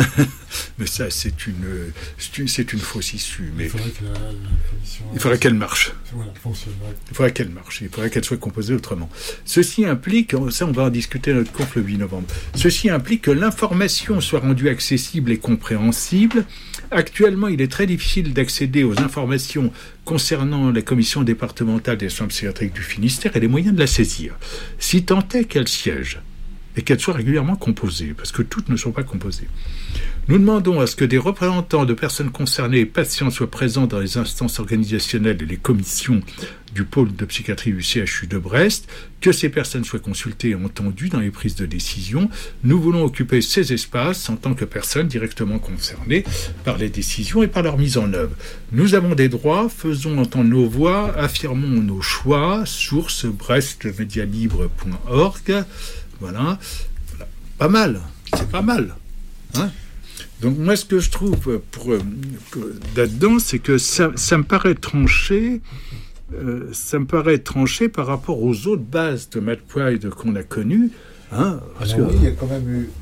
Mais ça, c'est une, c'est une fausse issue. Mais il faudrait que la, la commission... Il faudrait qu'elle marche. Voilà, fonctionne. Il faudrait qu'elle marche. Il faudrait qu'elle soit composée autrement. Ceci implique, ça on va en discuter à notre conf le huit novembre, ceci implique que l'information soit rendue accessible et compréhensible. Actuellement, il est très difficile d'accéder aux informations concernant la commission départementale des soins psychiatriques du Finistère et les moyens de la saisir. Si tant est qu'elle siège et qu'elle soit régulièrement composée, parce que toutes ne sont pas composées. Nous demandons à ce que des représentants de personnes concernées et patients soient présents dans les instances organisationnelles et les commissions du pôle de psychiatrie du C H U de Brest, que ces personnes soient consultées et entendues dans les prises de décision. Nous voulons occuper ces espaces en tant que personnes directement concernées par les décisions et par leur mise en œuvre. Nous avons des droits, faisons entendre nos voix, affirmons nos choix. Source brest média libre point org. Voilà. Voilà. Pas mal. C'est pas mal. Hein? Donc moi, ce que je trouve pour, pour, là-dedans, c'est que ça, ça me paraît tranché, euh, ça me paraît tranché par rapport aux autres bases de MedPride qu'on a connues. Hein, parce Alors que... oui, il y a quand même eu,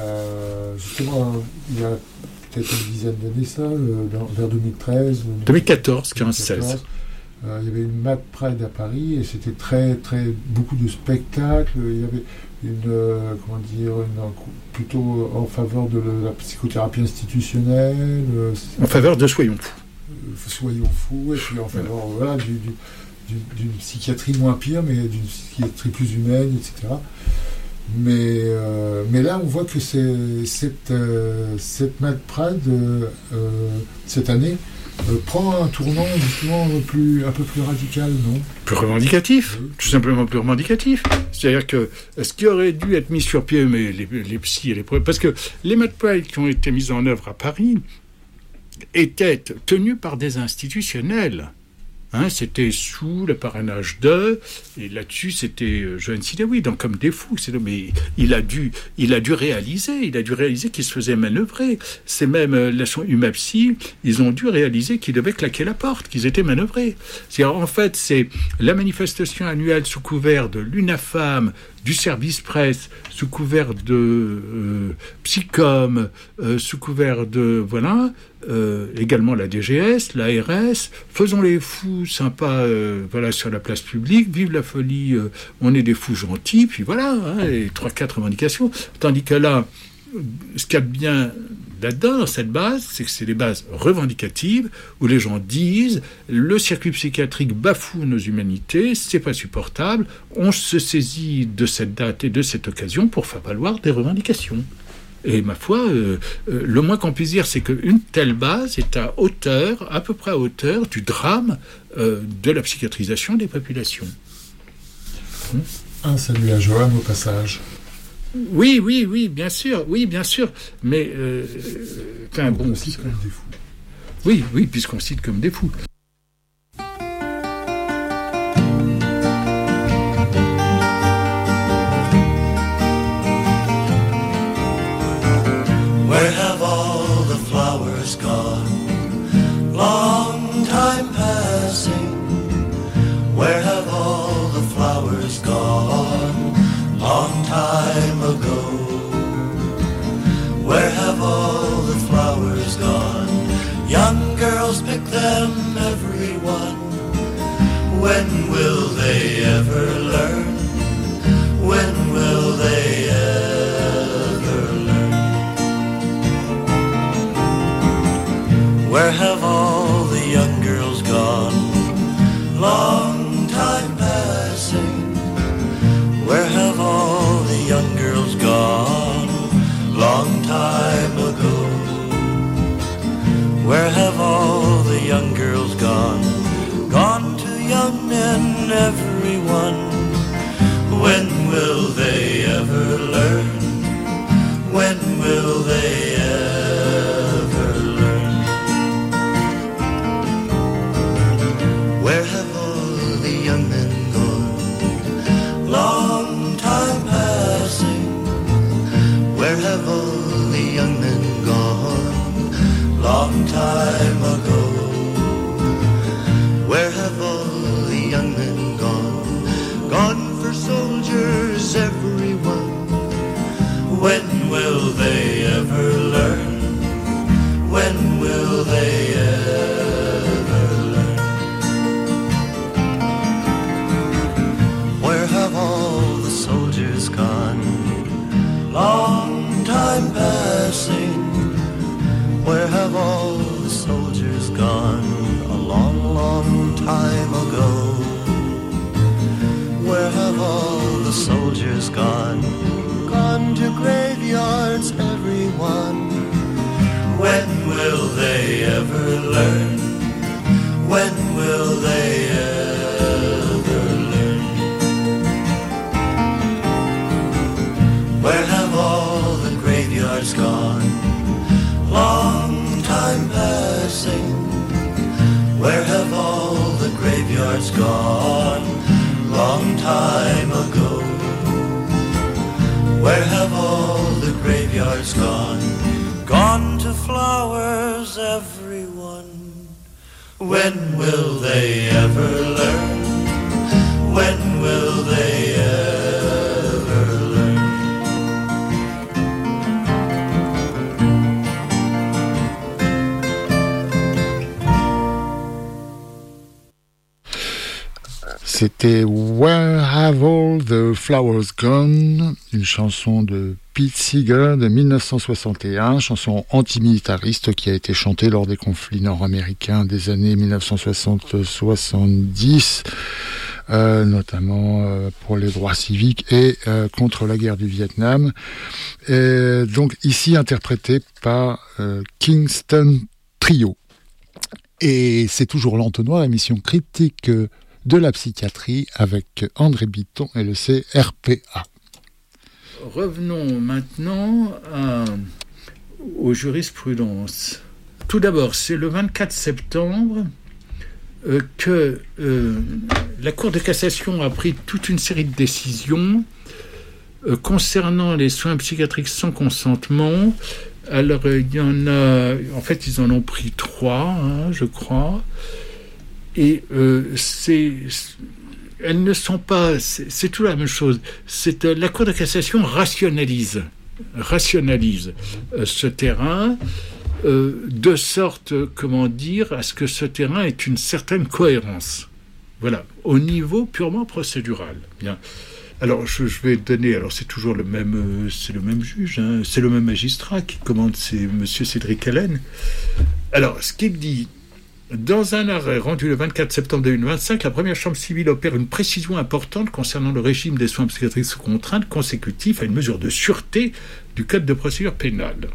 euh, justement, il y a peut-être une dizaine d'années ça, euh, dans, vers deux mille treize. deux mille quatorze, quinze, seize. Euh, il y avait une MedPride à Paris et c'était très, très, beaucoup de spectacles. Il y avait une, euh, comment dire, une, plutôt en faveur de la psychothérapie institutionnelle. Euh, en faveur de Soyons Fous. Euh, soyons Fous, et puis en faveur voilà, du, du, du, d'une psychiatrie moins pire, mais d'une psychiatrie plus humaine, et cetera. Mais, euh, mais là, on voit que c'est, cette, euh, cette MedPride, euh, euh, cette année, Euh, prend un tournant justement plus, un peu plus radical, non ? Plus revendicatif, oui. Tout simplement plus revendicatif. C'est-à-dire que ce qui aurait dû être mis sur pied, mais les, les psys et les... Parce que les MedPride qui ont été mises en œuvre à Paris étaient tenus par des institutionnels. Hein, c'était sous le parrainage de, et là-dessus c'était euh, Johan Sidaoui, dans Comme des fous. C'est, mais il a dû, il a dû réaliser, il a dû réaliser qu'il se faisait manœuvrer. C'est même euh, la U M A P S I, ils ont dû réaliser qu'ils devaient claquer la porte, qu'ils étaient manœuvrés. C'est-à-dire, en fait, c'est la manifestation annuelle sous couvert de l'UNAFAM, du service presse, sous couvert de euh, Psycom, euh, sous couvert de voilà. Euh, également la D G S, l'A R S, faisons les fous sympas euh, voilà, sur la place publique, vive la folie, euh, on est des fous gentils, puis voilà, hein, les trois quatre revendications. Tandis que là, ce qu'il y a de bien là-dedans, dans cette base, c'est que c'est des bases revendicatives, où les gens disent, le circuit psychiatrique bafoue nos humanités, c'est pas supportable, on se saisit de cette date et de cette occasion pour faire valoir des revendications. Et ma foi, euh, euh, le moins qu'on puisse dire, c'est qu'une telle base est à hauteur, à peu près à hauteur du drame euh, de la psychiatrisation des populations. Hum. Un salut à Johan au passage. Oui, oui, oui, bien sûr, oui, bien sûr. Mais, euh, enfin, bon, on cite comme des fous. Oui, oui, puisqu'on cite comme des fous. Where have all the flowers gone? Long time passing. Where have all the flowers gone? Long time ago. Where have all the flowers gone? Young girls pick them, everyone. When will they ever learn? When will they ever learn? Where have all the young girls gone? Long time passing. Where have all the young girls gone? Long time ago. Where have all the young girls gone? Gone to young men, everyone. When will they ever learn? When will they ever learn? Where have all the young men gone? Long time passing. Where have all the young men gone? Long time ago. Where have all the young men gone? Gone for soldiers, everyone. When will they ever learn? When will they ever learn? Where have all the soldiers gone? Long time passing. Where have all the soldiers gone? A long, long time ago. Where have all the soldiers gone? Gone to graveyards, everyone. When will they ever learn? When will they ever learn? Where have all the graveyards gone? Long time passing. Where have all the graveyards gone? Long time ago. Where have all the graveyards gone? Gone to flowers, everyone. When will they ever learn? When will they ever learn? C'était Where Have All the Flowers Gone, une chanson de Pete Seeger de dix-neuf cent soixante et un, chanson antimilitariste qui a été chantée lors des conflits nord-américains des années dix-neuf cent soixante à soixante-dix, euh, notamment euh, pour les droits civiques et euh, contre la guerre du Vietnam. Et donc ici interprétée par euh, Kingston Trio. Et c'est toujours l'entonnoir, émission critique euh, de la psychiatrie avec André Bitton et le C R P A. Revenons maintenant à, aux jurisprudences. Tout d'abord, c'est le vingt-quatre septembre euh, que euh, la Cour de cassation a pris toute une série de décisions euh, concernant les soins psychiatriques sans consentement. Alors, il y en a... En fait, ils en ont pris trois, hein, je crois. Et euh, c'est... Elles ne sont pas... C'est, c'est tout la même chose. C'est, euh, la Cour de cassation rationalise, rationalise euh, ce terrain... Euh, de sorte, comment dire, à ce que ce terrain ait une certaine cohérence. Voilà, au niveau purement procédural. Bien. Alors, je, je vais donner, alors c'est toujours le même, euh, c'est le même juge, hein, c'est le même magistrat qui commande, c'est Monsieur Cédric Allen. Alors, ce qu'il dit, dans un arrêt rendu le vingt-quatre septembre deux mille vingt-cinq, la première chambre civile opère une précision importante concernant le régime des soins psychiatriques sous contrainte consécutif à une mesure de sûreté du Code de procédure pénale.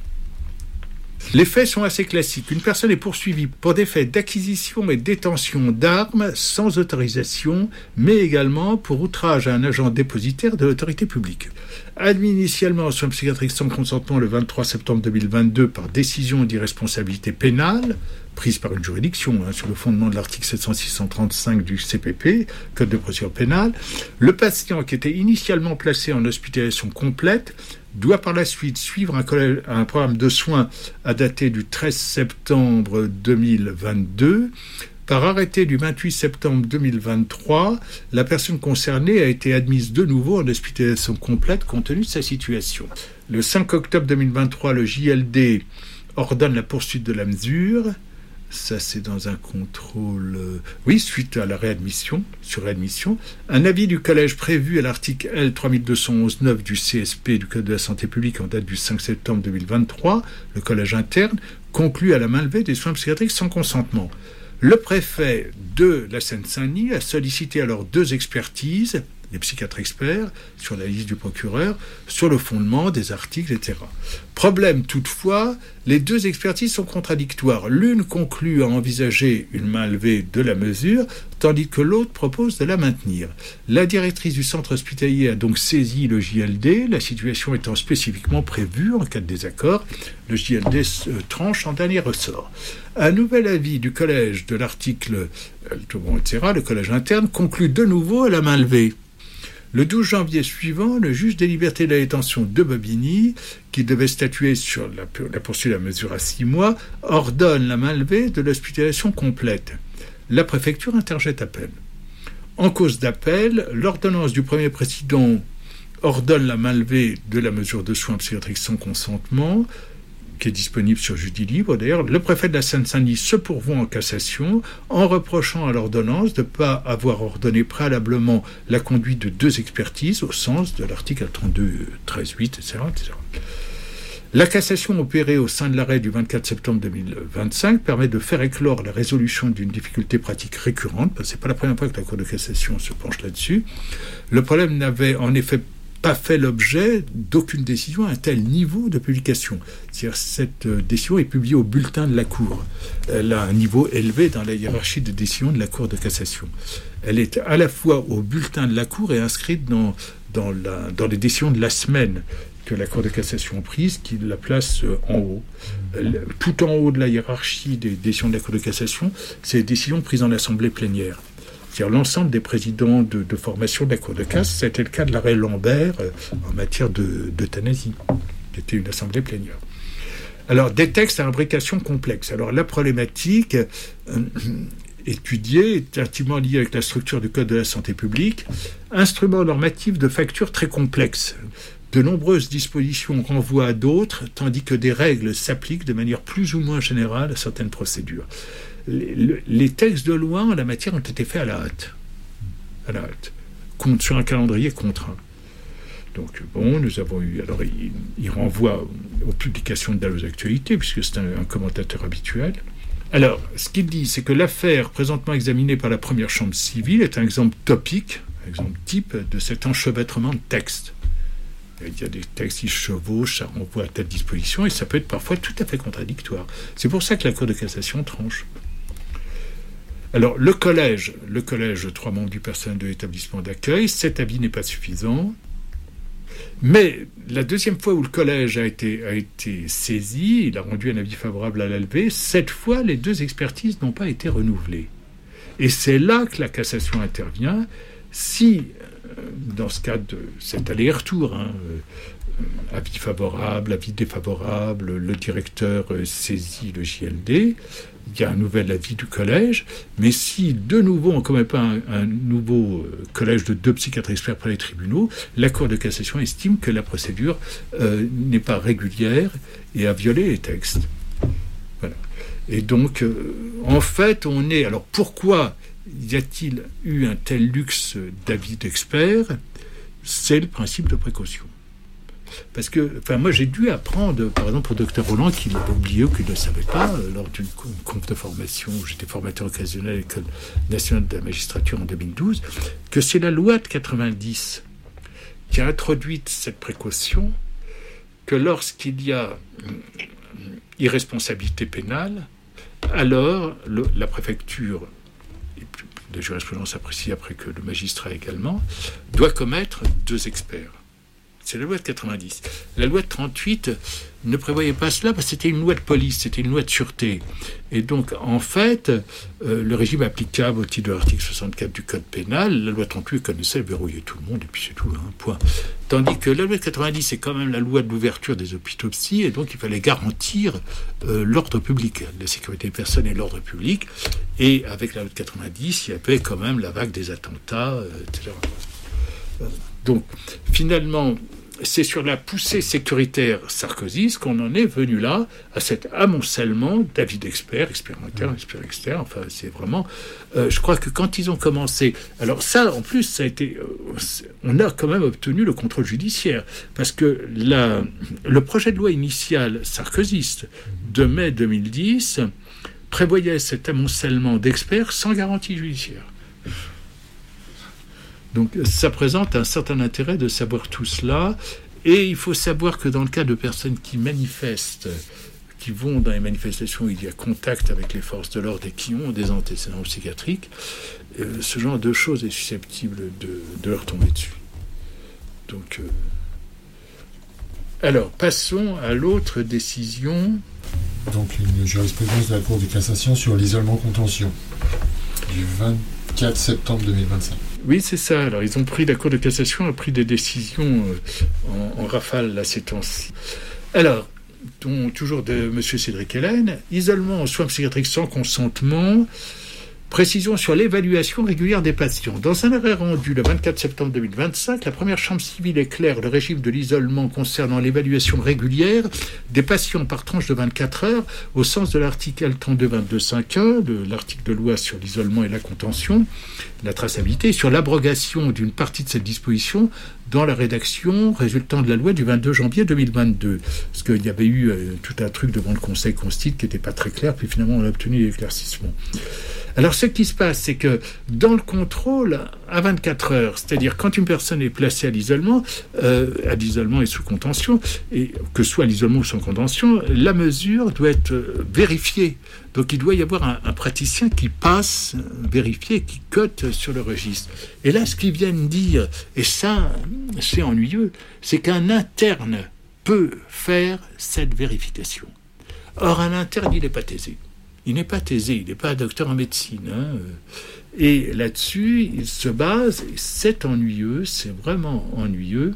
Les faits sont assez classiques. Une personne est poursuivie pour des faits d'acquisition et détention d'armes sans autorisation, mais également pour outrage à un agent dépositaire de l'autorité publique. Admis initialement en soins psychiatriques sans consentement le vingt-trois septembre deux mille vingt-deux par décision d'irresponsabilité pénale, prise par une juridiction hein, sur le fondement de l'article sept cent six cent trente-cinq du C P P, Code de procédure pénale, le patient qui était initialement placé en hospitalisation complète doit par la suite suivre un, collège, un programme de soins à dater du treize septembre deux mille vingt-deux. Par arrêté du vingt-huit septembre deux mille vingt-trois, la personne concernée a été admise de nouveau en hospitalisation complète compte tenu de sa situation. Le cinq octobre deux mille vingt-trois, le J L D ordonne la poursuite de la mesure. Ça, c'est dans un contrôle... Euh, oui, suite à la réadmission, sur réadmission. Un avis du collège prévu à l'article L trois deux un un neuf du C S P du Code de la santé publique en date du cinq septembre deux mille vingt-trois, le collège interne, conclut à la main levée des soins psychiatriques sans consentement. Le préfet de la Seine-Saint-Denis a sollicité alors deux expertises, les psychiatres experts, sur la liste du procureur, sur le fondement des articles, et cetera. Problème toutefois, les deux expertises sont contradictoires. L'une conclut à envisager une main levée de la mesure, tandis que l'autre propose de la maintenir. La directrice du centre hospitalier a donc saisi le J L D, la situation étant spécifiquement prévue en cas de désaccord. Le J L D euh, tranche en dernier ressort. Un nouvel avis du collège de l'article, euh, et cetera, le collège interne, conclut de nouveau à la main levée. Le douze janvier suivant, le juge des libertés de la détention de Bobigny, qui devait statuer sur la, la poursuite de la mesure à six mois, ordonne la main levée de l'hospitalisation complète. La préfecture interjette appel. En cause d'appel, l'ordonnance du premier président ordonne la main levée de la mesure de soins psychiatriques sans consentement, qui est disponible sur Judi Libre. D'ailleurs, le préfet de la Seine-Saint-Denis se pourvoit en cassation en reprochant à l'ordonnance de ne pas avoir ordonné préalablement la conduite de deux expertises au sens de l'article trente-deux treize huit, et cetera, et cetera. La cassation opérée au sein de l'arrêt du vingt-quatre septembre deux mille vingt-cinq permet de faire éclore la résolution d'une difficulté pratique récurrente, parce que ce n'est pas la première fois que la Cour de cassation se penche là-dessus. Le problème n'avait en effet pas fait l'objet d'aucune décision à un tel niveau de publication. C'est-à-dire cette décision est publiée au bulletin de la Cour. Elle a un niveau élevé dans la hiérarchie des décisions de la Cour de cassation. Elle est à la fois au bulletin de la Cour et inscrite dans, dans, la, dans les décisions de la semaine que la Cour de cassation a prise, qui la place en haut. Tout en haut de la hiérarchie des décisions de la Cour de cassation, c'est les décisions prises en assemblée plénière. C'est-à-dire l'ensemble des présidents de, de formation de la Cour de casse. C'était le cas de l'arrêt Lambert euh, en matière de, d'euthanasie, qui était une assemblée plénière. Alors, des textes à imbrication complexe. Alors, la problématique euh, étudiée est intimement liée avec la structure du Code de la santé publique, instrument normatif de facture très complexe. De nombreuses dispositions renvoient à d'autres, tandis que des règles s'appliquent de manière plus ou moins générale à certaines procédures. Les, les textes de loi en la matière ont été faits à la hâte, à la hâte, sur un calendrier contraint. Donc bon, nous avons eu, alors il, il renvoie aux publications de Dalloz Actualité, puisque c'est un, un commentateur habituel. Alors, ce qu'il dit, c'est que l'affaire présentement examinée par la première chambre civile est un exemple topique, un exemple type de cet enchevêtrement de textes. Il y a des textes qui chevauchent, ça renvoie à telle disposition, et ça peut être parfois tout à fait contradictoire. C'est pour ça que la Cour de cassation tranche. Alors, le collège, le collège, trois membres du personnel de l'établissement d'accueil, cet avis n'est pas suffisant. Mais la deuxième fois où le collège a été, a été saisi, il a rendu un avis favorable à la levée, cette fois, les deux expertises n'ont pas été renouvelées. Et c'est là que la cassation intervient. Si, dans ce cas de cet aller-retour, hein, euh, avis favorable, avis défavorable, le directeur euh, saisit le J L D, il y a un nouvel avis du collège, mais si de nouveau on ne commet pas un, un nouveau euh, collège de deux psychiatres experts par les tribunaux, la Cour de cassation estime que la procédure euh, n'est pas régulière et a violé les textes. Voilà. Et donc, euh, en fait, on est... Alors, pourquoi y a-t-il eu un tel luxe d'avis d'experts ? C'est le principe de précaution. Parce que, enfin, moi, j'ai dû apprendre, par exemple, au docteur Roland, qui l'avait oublié ou qui ne le savait pas, euh, lors d'une conf de formation, où j'étais formateur occasionnel à l'École nationale de la magistrature en deux mille douze, que c'est la loi de quatre-vingt-dix qui a introduit cette précaution, que lorsqu'il y a irresponsabilité pénale, alors le, la préfecture, et de jurisprudence appréciée après que le magistrat également, doit commettre deux experts. C'est la loi de quatre-vingt-dix. La loi de trente-huit ne prévoyait pas cela parce que c'était une loi de police, c'était une loi de sûreté. Et donc, en fait, euh, le régime applicable au titre de l'article soixante-quatre du Code pénal, la loi de trente-huit connaissait, verrouillait tout le monde, et puis c'est tout, hein, point. Tandis que la loi de quatre-vingt-dix, c'est quand même la loi de l'ouverture des hôpitaux psy, et donc il fallait garantir euh, l'ordre public, la sécurité des personnes et l'ordre public. Et avec la loi de quatre-vingt-dix, il y avait quand même la vague des attentats, euh, et cetera. Donc, finalement, c'est sur la poussée sécuritaire sarkozyste qu'on en est venu là, à cet amoncellement d'avis d'experts, experts internes, experts externes, enfin, c'est vraiment... Euh, je crois que quand ils ont commencé... Alors ça, en plus, ça a été... Euh, on a quand même obtenu le contrôle judiciaire, parce que la, le projet de loi initial sarkozyste de mai deux mille dix prévoyait cet amoncellement d'experts sans garantie judiciaire. Donc ça présente un certain intérêt de savoir tout cela, et il faut savoir que dans le cas de personnes qui manifestent, qui vont dans les manifestations où il y a contact avec les forces de l'ordre et qui ont des antécédents psychiatriques, euh, ce genre de choses est susceptible de, de leur tomber dessus. Donc, euh... alors, passons à l'autre décision. Donc une jurisprudence de la Cour de cassation sur l'isolement contentieux du vingt-quatre septembre deux mille vingt-cinq. Oui, c'est ça. Alors, ils ont pris, la Cour de cassation a pris des décisions euh, en, en rafale, là, ces temps-ci. Alors, dont, toujours de M. Cédric Hélène, isolement en soins psychiatriques sans consentement, précision sur l'évaluation régulière des patients. Dans un arrêt rendu le vingt-quatre septembre deux mille vingt-cinq, la première chambre civile éclaire le régime de l'isolement concernant l'évaluation régulière des patients par tranche de vingt-quatre heures au sens de l'article L trente-deux vingt-deux cinq un, de l'article de loi sur l'isolement et la contention, la traçabilité, et sur l'abrogation d'une partie de cette disposition dans la rédaction résultant de la loi du vingt-deux janvier deux mille vingt-deux. Parce qu'il y avait eu euh, tout un truc devant le Conseil constitutionnel qui n'était pas très clair, puis finalement on a obtenu l'éclaircissement. Alors, ce qui se passe, c'est que dans le contrôle, à vingt-quatre heures, c'est-à-dire quand une personne est placée à l'isolement, euh, à l'isolement et sous contention, et que soit l'isolement ou sans contention, la mesure doit être vérifiée. Donc, il doit y avoir un, un praticien qui passe, vérifier, qui cote sur le registre. Et là, ce qu'ils viennent dire, et ça, c'est ennuyeux, c'est qu'un interne peut faire cette vérification. Or, un interne, il n'est pas taisé. Il n'est pas taisé, il n'est pas docteur en médecine. Hein. Et là-dessus, il se base, et c'est ennuyeux, c'est vraiment ennuyeux.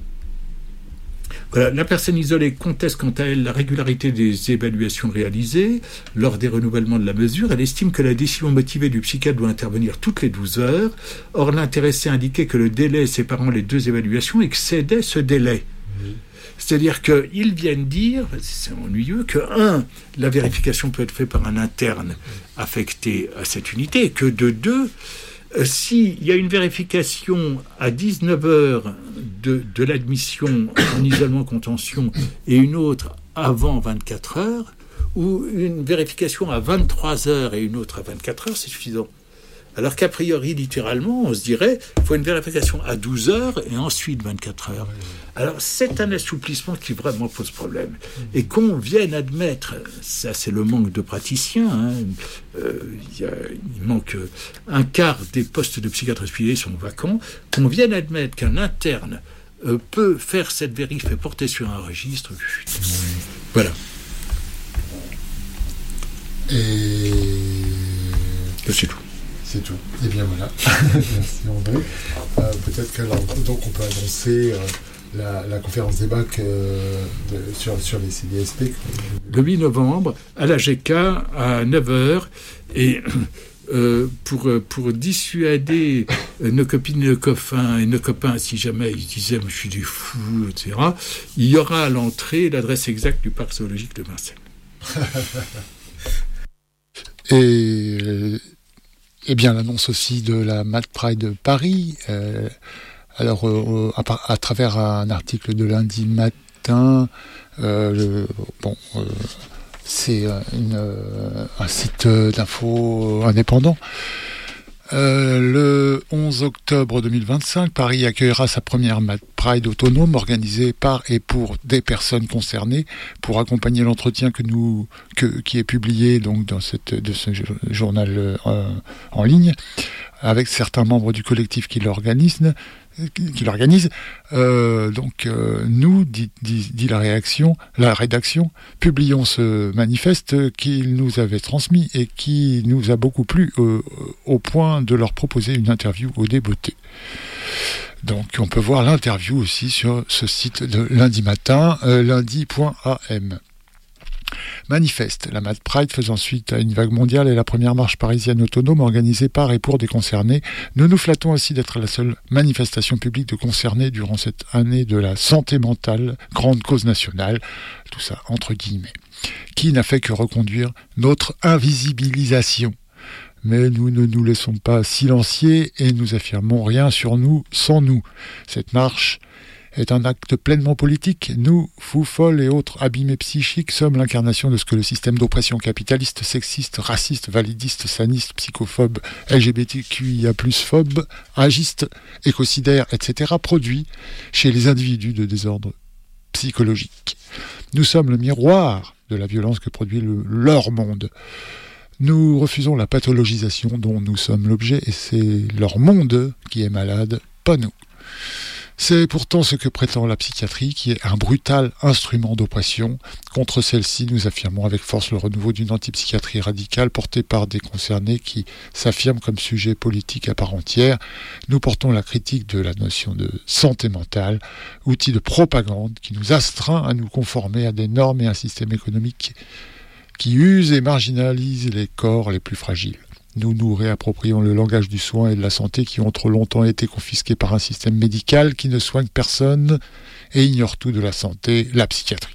Voilà, la personne isolée conteste quant à elle la régularité des évaluations réalisées lors des renouvellements de la mesure. Elle estime que la décision motivée du psychiatre doit intervenir toutes les douze heures. Or, l'intéressé indiquait que le délai séparant les deux évaluations excédait ce délai. Oui. C'est-à-dire qu'ils viennent dire, c'est ennuyeux, que, un, la vérification peut être faite par un interne affecté à cette unité, et que, de deux, euh, s'il y a une vérification à dix-neuf heures de, de l'admission en isolement contention et une autre avant vingt-quatre heures, ou une vérification à vingt-trois heures et une autre à vingt-quatre heures, c'est suffisant. Alors qu'a priori, littéralement, on se dirait qu'il faut une vérification à douze heures et ensuite vingt-quatre heures. Alors c'est un assouplissement qui vraiment pose problème. Et qu'on vienne admettre, ça c'est le manque de praticiens, hein, euh, y a, il manque un quart des postes de psychiatres hospitaliers sont vacants, qu'on vienne admettre qu'un interne euh, peut faire cette vérif et porter sur un registre. Voilà. Et... C'est tout. C'est tout. Et bien voilà. Merci André. Euh, peut-être que alors, donc on peut annoncer euh, la, la conférence des bacs euh, de, sur, sur les C D S P. Le huit novembre, à l'A G K, à neuf heures. Et euh, pour, pour dissuader nos copines et nos copains, et nos copains, si jamais ils disaient « je suis des fous », et cetera, il y aura à l'entrée l'adresse exacte du parc zoologique de Vincennes. Et... Eh bien, l'annonce aussi de la Mad Pride de Paris. Euh, alors, euh, à, à travers un article de lundi matin, euh, le, bon, euh, c'est une, euh, un site d'info indépendant. Euh, le onze octobre deux mille vingt-cinq, Paris accueillera sa première Mad Pride autonome organisée par et pour des personnes concernées pour accompagner l'entretien que nous, que, qui est publié donc dans cette, de ce journal euh, en ligne avec certains membres du collectif qui l'organisent. qui l'organise. Euh, donc euh, nous, dit, dit, dit la réaction, la rédaction, publions ce manifeste qu'il nous avait transmis et qui nous a beaucoup plu euh, au point de leur proposer une interview au Débeauté. Donc on peut voir l'interview aussi sur ce site de lundi matin, euh, lundi point a m. Manifeste. La Mad Pride faisant suite à une vague mondiale et la première marche parisienne autonome organisée par et pour des concernés. Nous nous flattons aussi d'être la seule manifestation publique de concernés durant cette année de la santé mentale, grande cause nationale, tout ça entre guillemets, qui n'a fait que reconduire notre invisibilisation. Mais nous ne nous laissons pas silencier et nous affirmons rien sur nous sans nous. Cette marche est un acte pleinement politique. Nous, fous folles et autres abîmés psychiques, sommes l'incarnation de ce que le système d'oppression capitaliste, sexiste, raciste, validiste, saniste, psychophobe, L G B T Q I A plus, phobe, agiste, écocidaire, et cetera produit chez les individus de désordre psychologique. Nous sommes le miroir de la violence que produit le, leur monde. Nous refusons la pathologisation dont nous sommes l'objet et c'est leur monde qui est malade, pas nous. C'est pourtant ce que prétend la psychiatrie, qui est un brutal instrument d'oppression. Contre celle-ci, nous affirmons avec force le renouveau d'une antipsychiatrie radicale portée par des concernés qui s'affirment comme sujet politique à part entière. Nous portons la critique de la notion de santé mentale, outil de propagande qui nous astreint à nous conformer à des normes et un système économique qui use et marginalise les corps les plus fragiles. Nous nous réapproprions le langage du soin et de la santé qui ont trop longtemps été confisqués par un système médical qui ne soigne personne et ignore tout de la santé, la psychiatrie.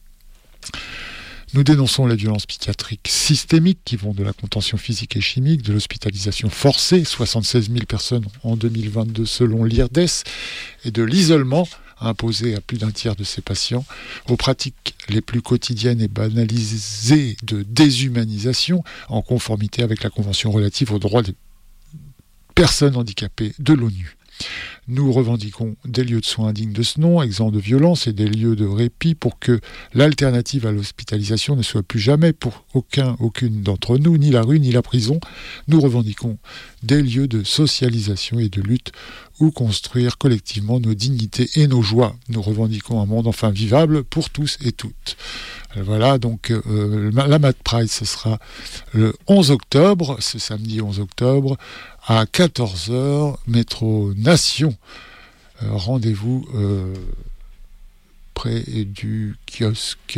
Nous dénonçons les violences psychiatriques systémiques qui vont de la contention physique et chimique, de l'hospitalisation forcée, soixante-seize mille personnes en deux mille vingt-deux selon l'I R D E S, et de l'isolement imposé à plus d'un tiers de ces patients, aux pratiques les plus quotidiennes et banalisées de déshumanisation, en conformité avec la Convention relative aux droits des personnes handicapées de l'ONU. Nous revendiquons des lieux de soins dignes de ce nom, exempts de violence et des lieux de répit pour que l'alternative à l'hospitalisation ne soit plus jamais pour aucun, aucune d'entre nous, ni la rue, ni la prison. Nous revendiquons des lieux de socialisation et de lutte où construire collectivement nos dignités et nos joies. Nous revendiquons un monde enfin vivable pour tous et toutes. Voilà, donc euh, la Mad Pride, ce sera le onze octobre, ce samedi onze octobre, à quatorze heures, métro Nation. Euh, rendez-vous euh, près du kiosque.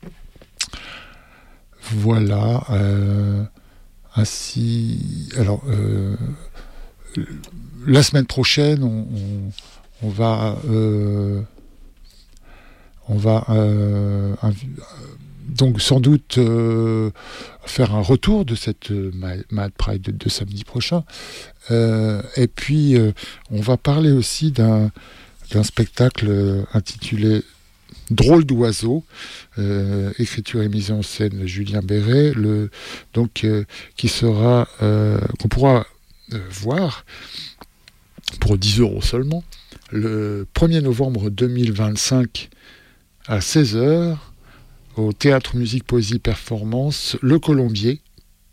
Voilà. Euh, ainsi, alors, euh, la semaine prochaine, on, on, on va... Euh, On va euh, un, donc sans doute euh, faire un retour de cette euh, Mad Pride de, de samedi prochain. Euh, et puis, euh, on va parler aussi d'un, d'un spectacle euh, intitulé Drôle d'oiseau, euh, écriture et mise en scène de Julien Béret, le, donc, euh, qui sera, euh, qu'on pourra euh, voir pour dix euros seulement, le premier novembre deux mille vingt-cinq à seize heures, au Théâtre Musique Poésie Performance, Le Colombier.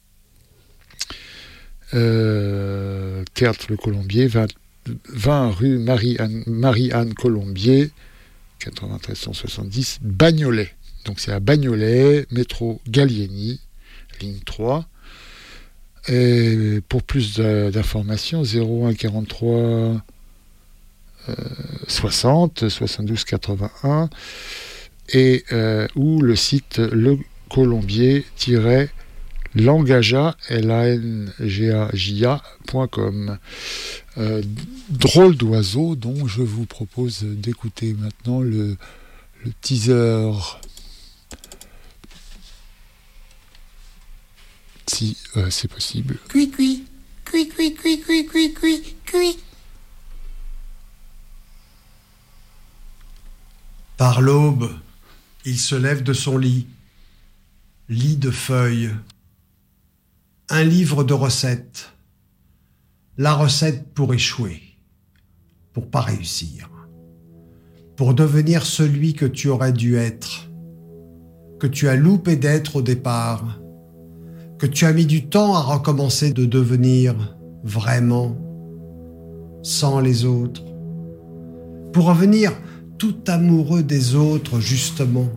Euh, Théâtre Le Colombier, vingt, vingt rue Marie-Anne, Marie-Anne Colombier, quatre-vingt-treize cent soixante-dix, Bagnolet. Donc c'est à Bagnolet, métro Gallieni, ligne trois. Et pour plus d'informations, zéro un quarante-trois euh, soixante soixante-douze quatre-vingt-un et euh, ou le site le colombier-langaja L A N G A J A point com. Euh, drôle d'oiseau dont je vous propose d'écouter maintenant le, le teaser. Si euh, c'est possible. Cui cui, cui cui cui cui cui cui cui. Par l'aube, il se lève de son lit, lit de feuilles, un livre de recettes, la recette pour échouer, pour pas réussir, pour devenir celui que tu aurais dû être, que tu as loupé d'être au départ, que tu as mis du temps à recommencer de devenir vraiment, sans les autres, pour revenir tout amoureux des autres, justement.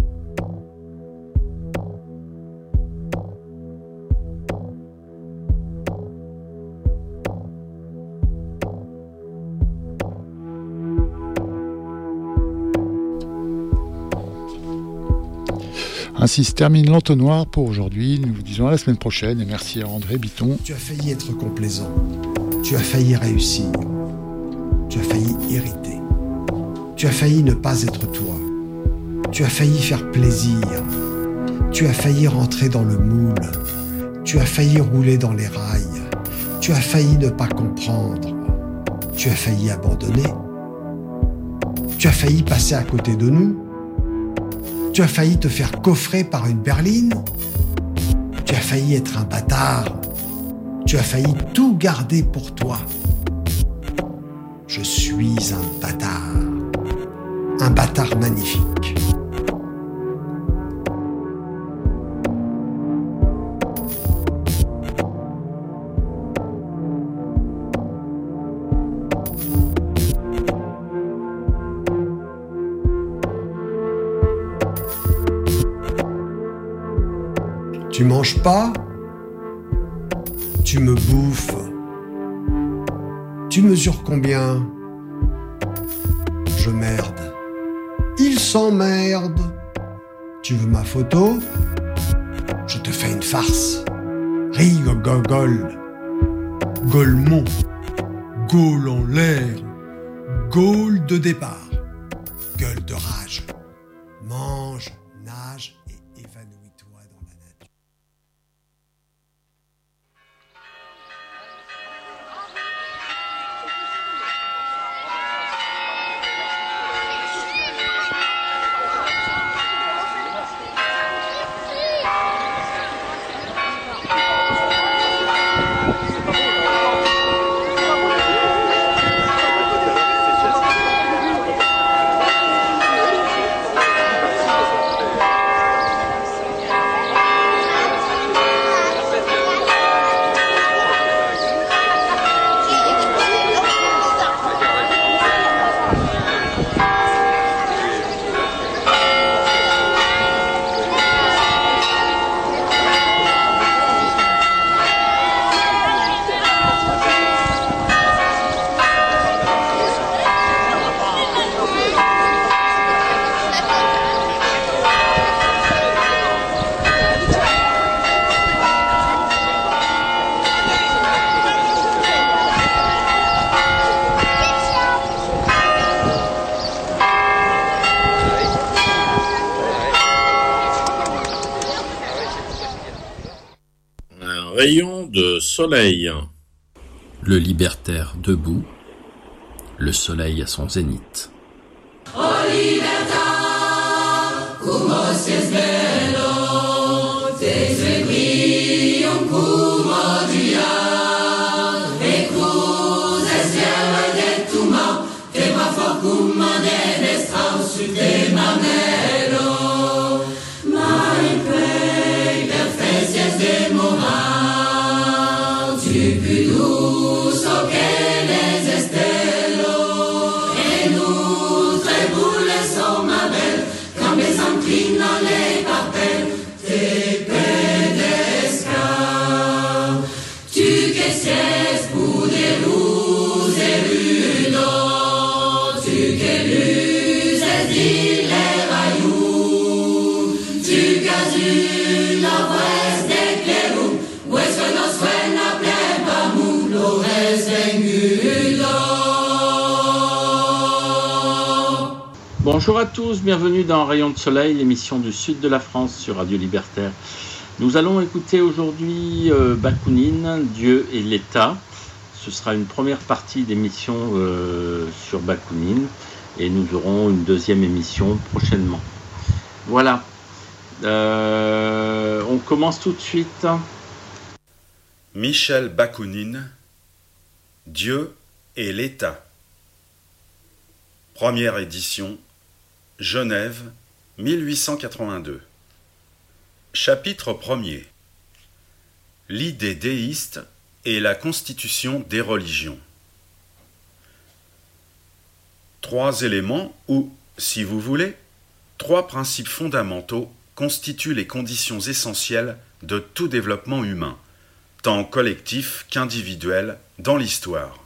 Ainsi se termine l'entonnoir pour aujourd'hui. Nous vous disons à la semaine prochaine et merci à André Bitton. Tu as failli être complaisant. Tu as failli réussir. Tu as failli irriter. Tu as failli ne pas être toi. Tu as failli faire plaisir. Tu as failli rentrer dans le moule. Tu as failli rouler dans les rails. Tu as failli ne pas comprendre. Tu as failli abandonner. Tu as failli passer à côté de nous. Tu as failli te faire coffrer par une berline. Tu as failli être un bâtard. Tu as failli tout garder pour toi. Je suis un bâtard. Un bâtard magnifique. Tu manges pas, tu me bouffes. Tu mesures combien? Je merde. Il s'emmerde. Tu veux ma photo? Je te fais une farce. Rigogogol. Golemont. Gaule en l'air. Gaule de départ. Gueule de rage. Mange, nage et évanouis-toi dans la nature. Rayon de soleil. Le libertaire debout, le soleil à son zénith. Oh libertad, como si es bello, te seguiam como dia, e cruzes cielo de tu mão, te ma focuma de descalço te mamelo, my play, perfecias de moral. Inclinant les papels Bonjour à tous, bienvenue dans Rayon de Soleil, l'émission du sud de la France sur Radio Libertaire. Nous allons écouter aujourd'hui euh, Bakounine, Dieu et l'État. Ce sera une première partie d'émission euh, sur Bakounine et nous aurons une deuxième émission prochainement. Voilà, euh, on commence tout de suite. Michel Bakounine, Dieu et l'État. Première édition, Genève, mille huit cent quatre-vingt-deux. Chapitre premier. L'idée déiste et la constitution des religions. Trois éléments ou, si vous voulez, trois principes fondamentaux constituent les conditions essentielles de tout développement humain, tant collectif qu'individuel, dans l'histoire.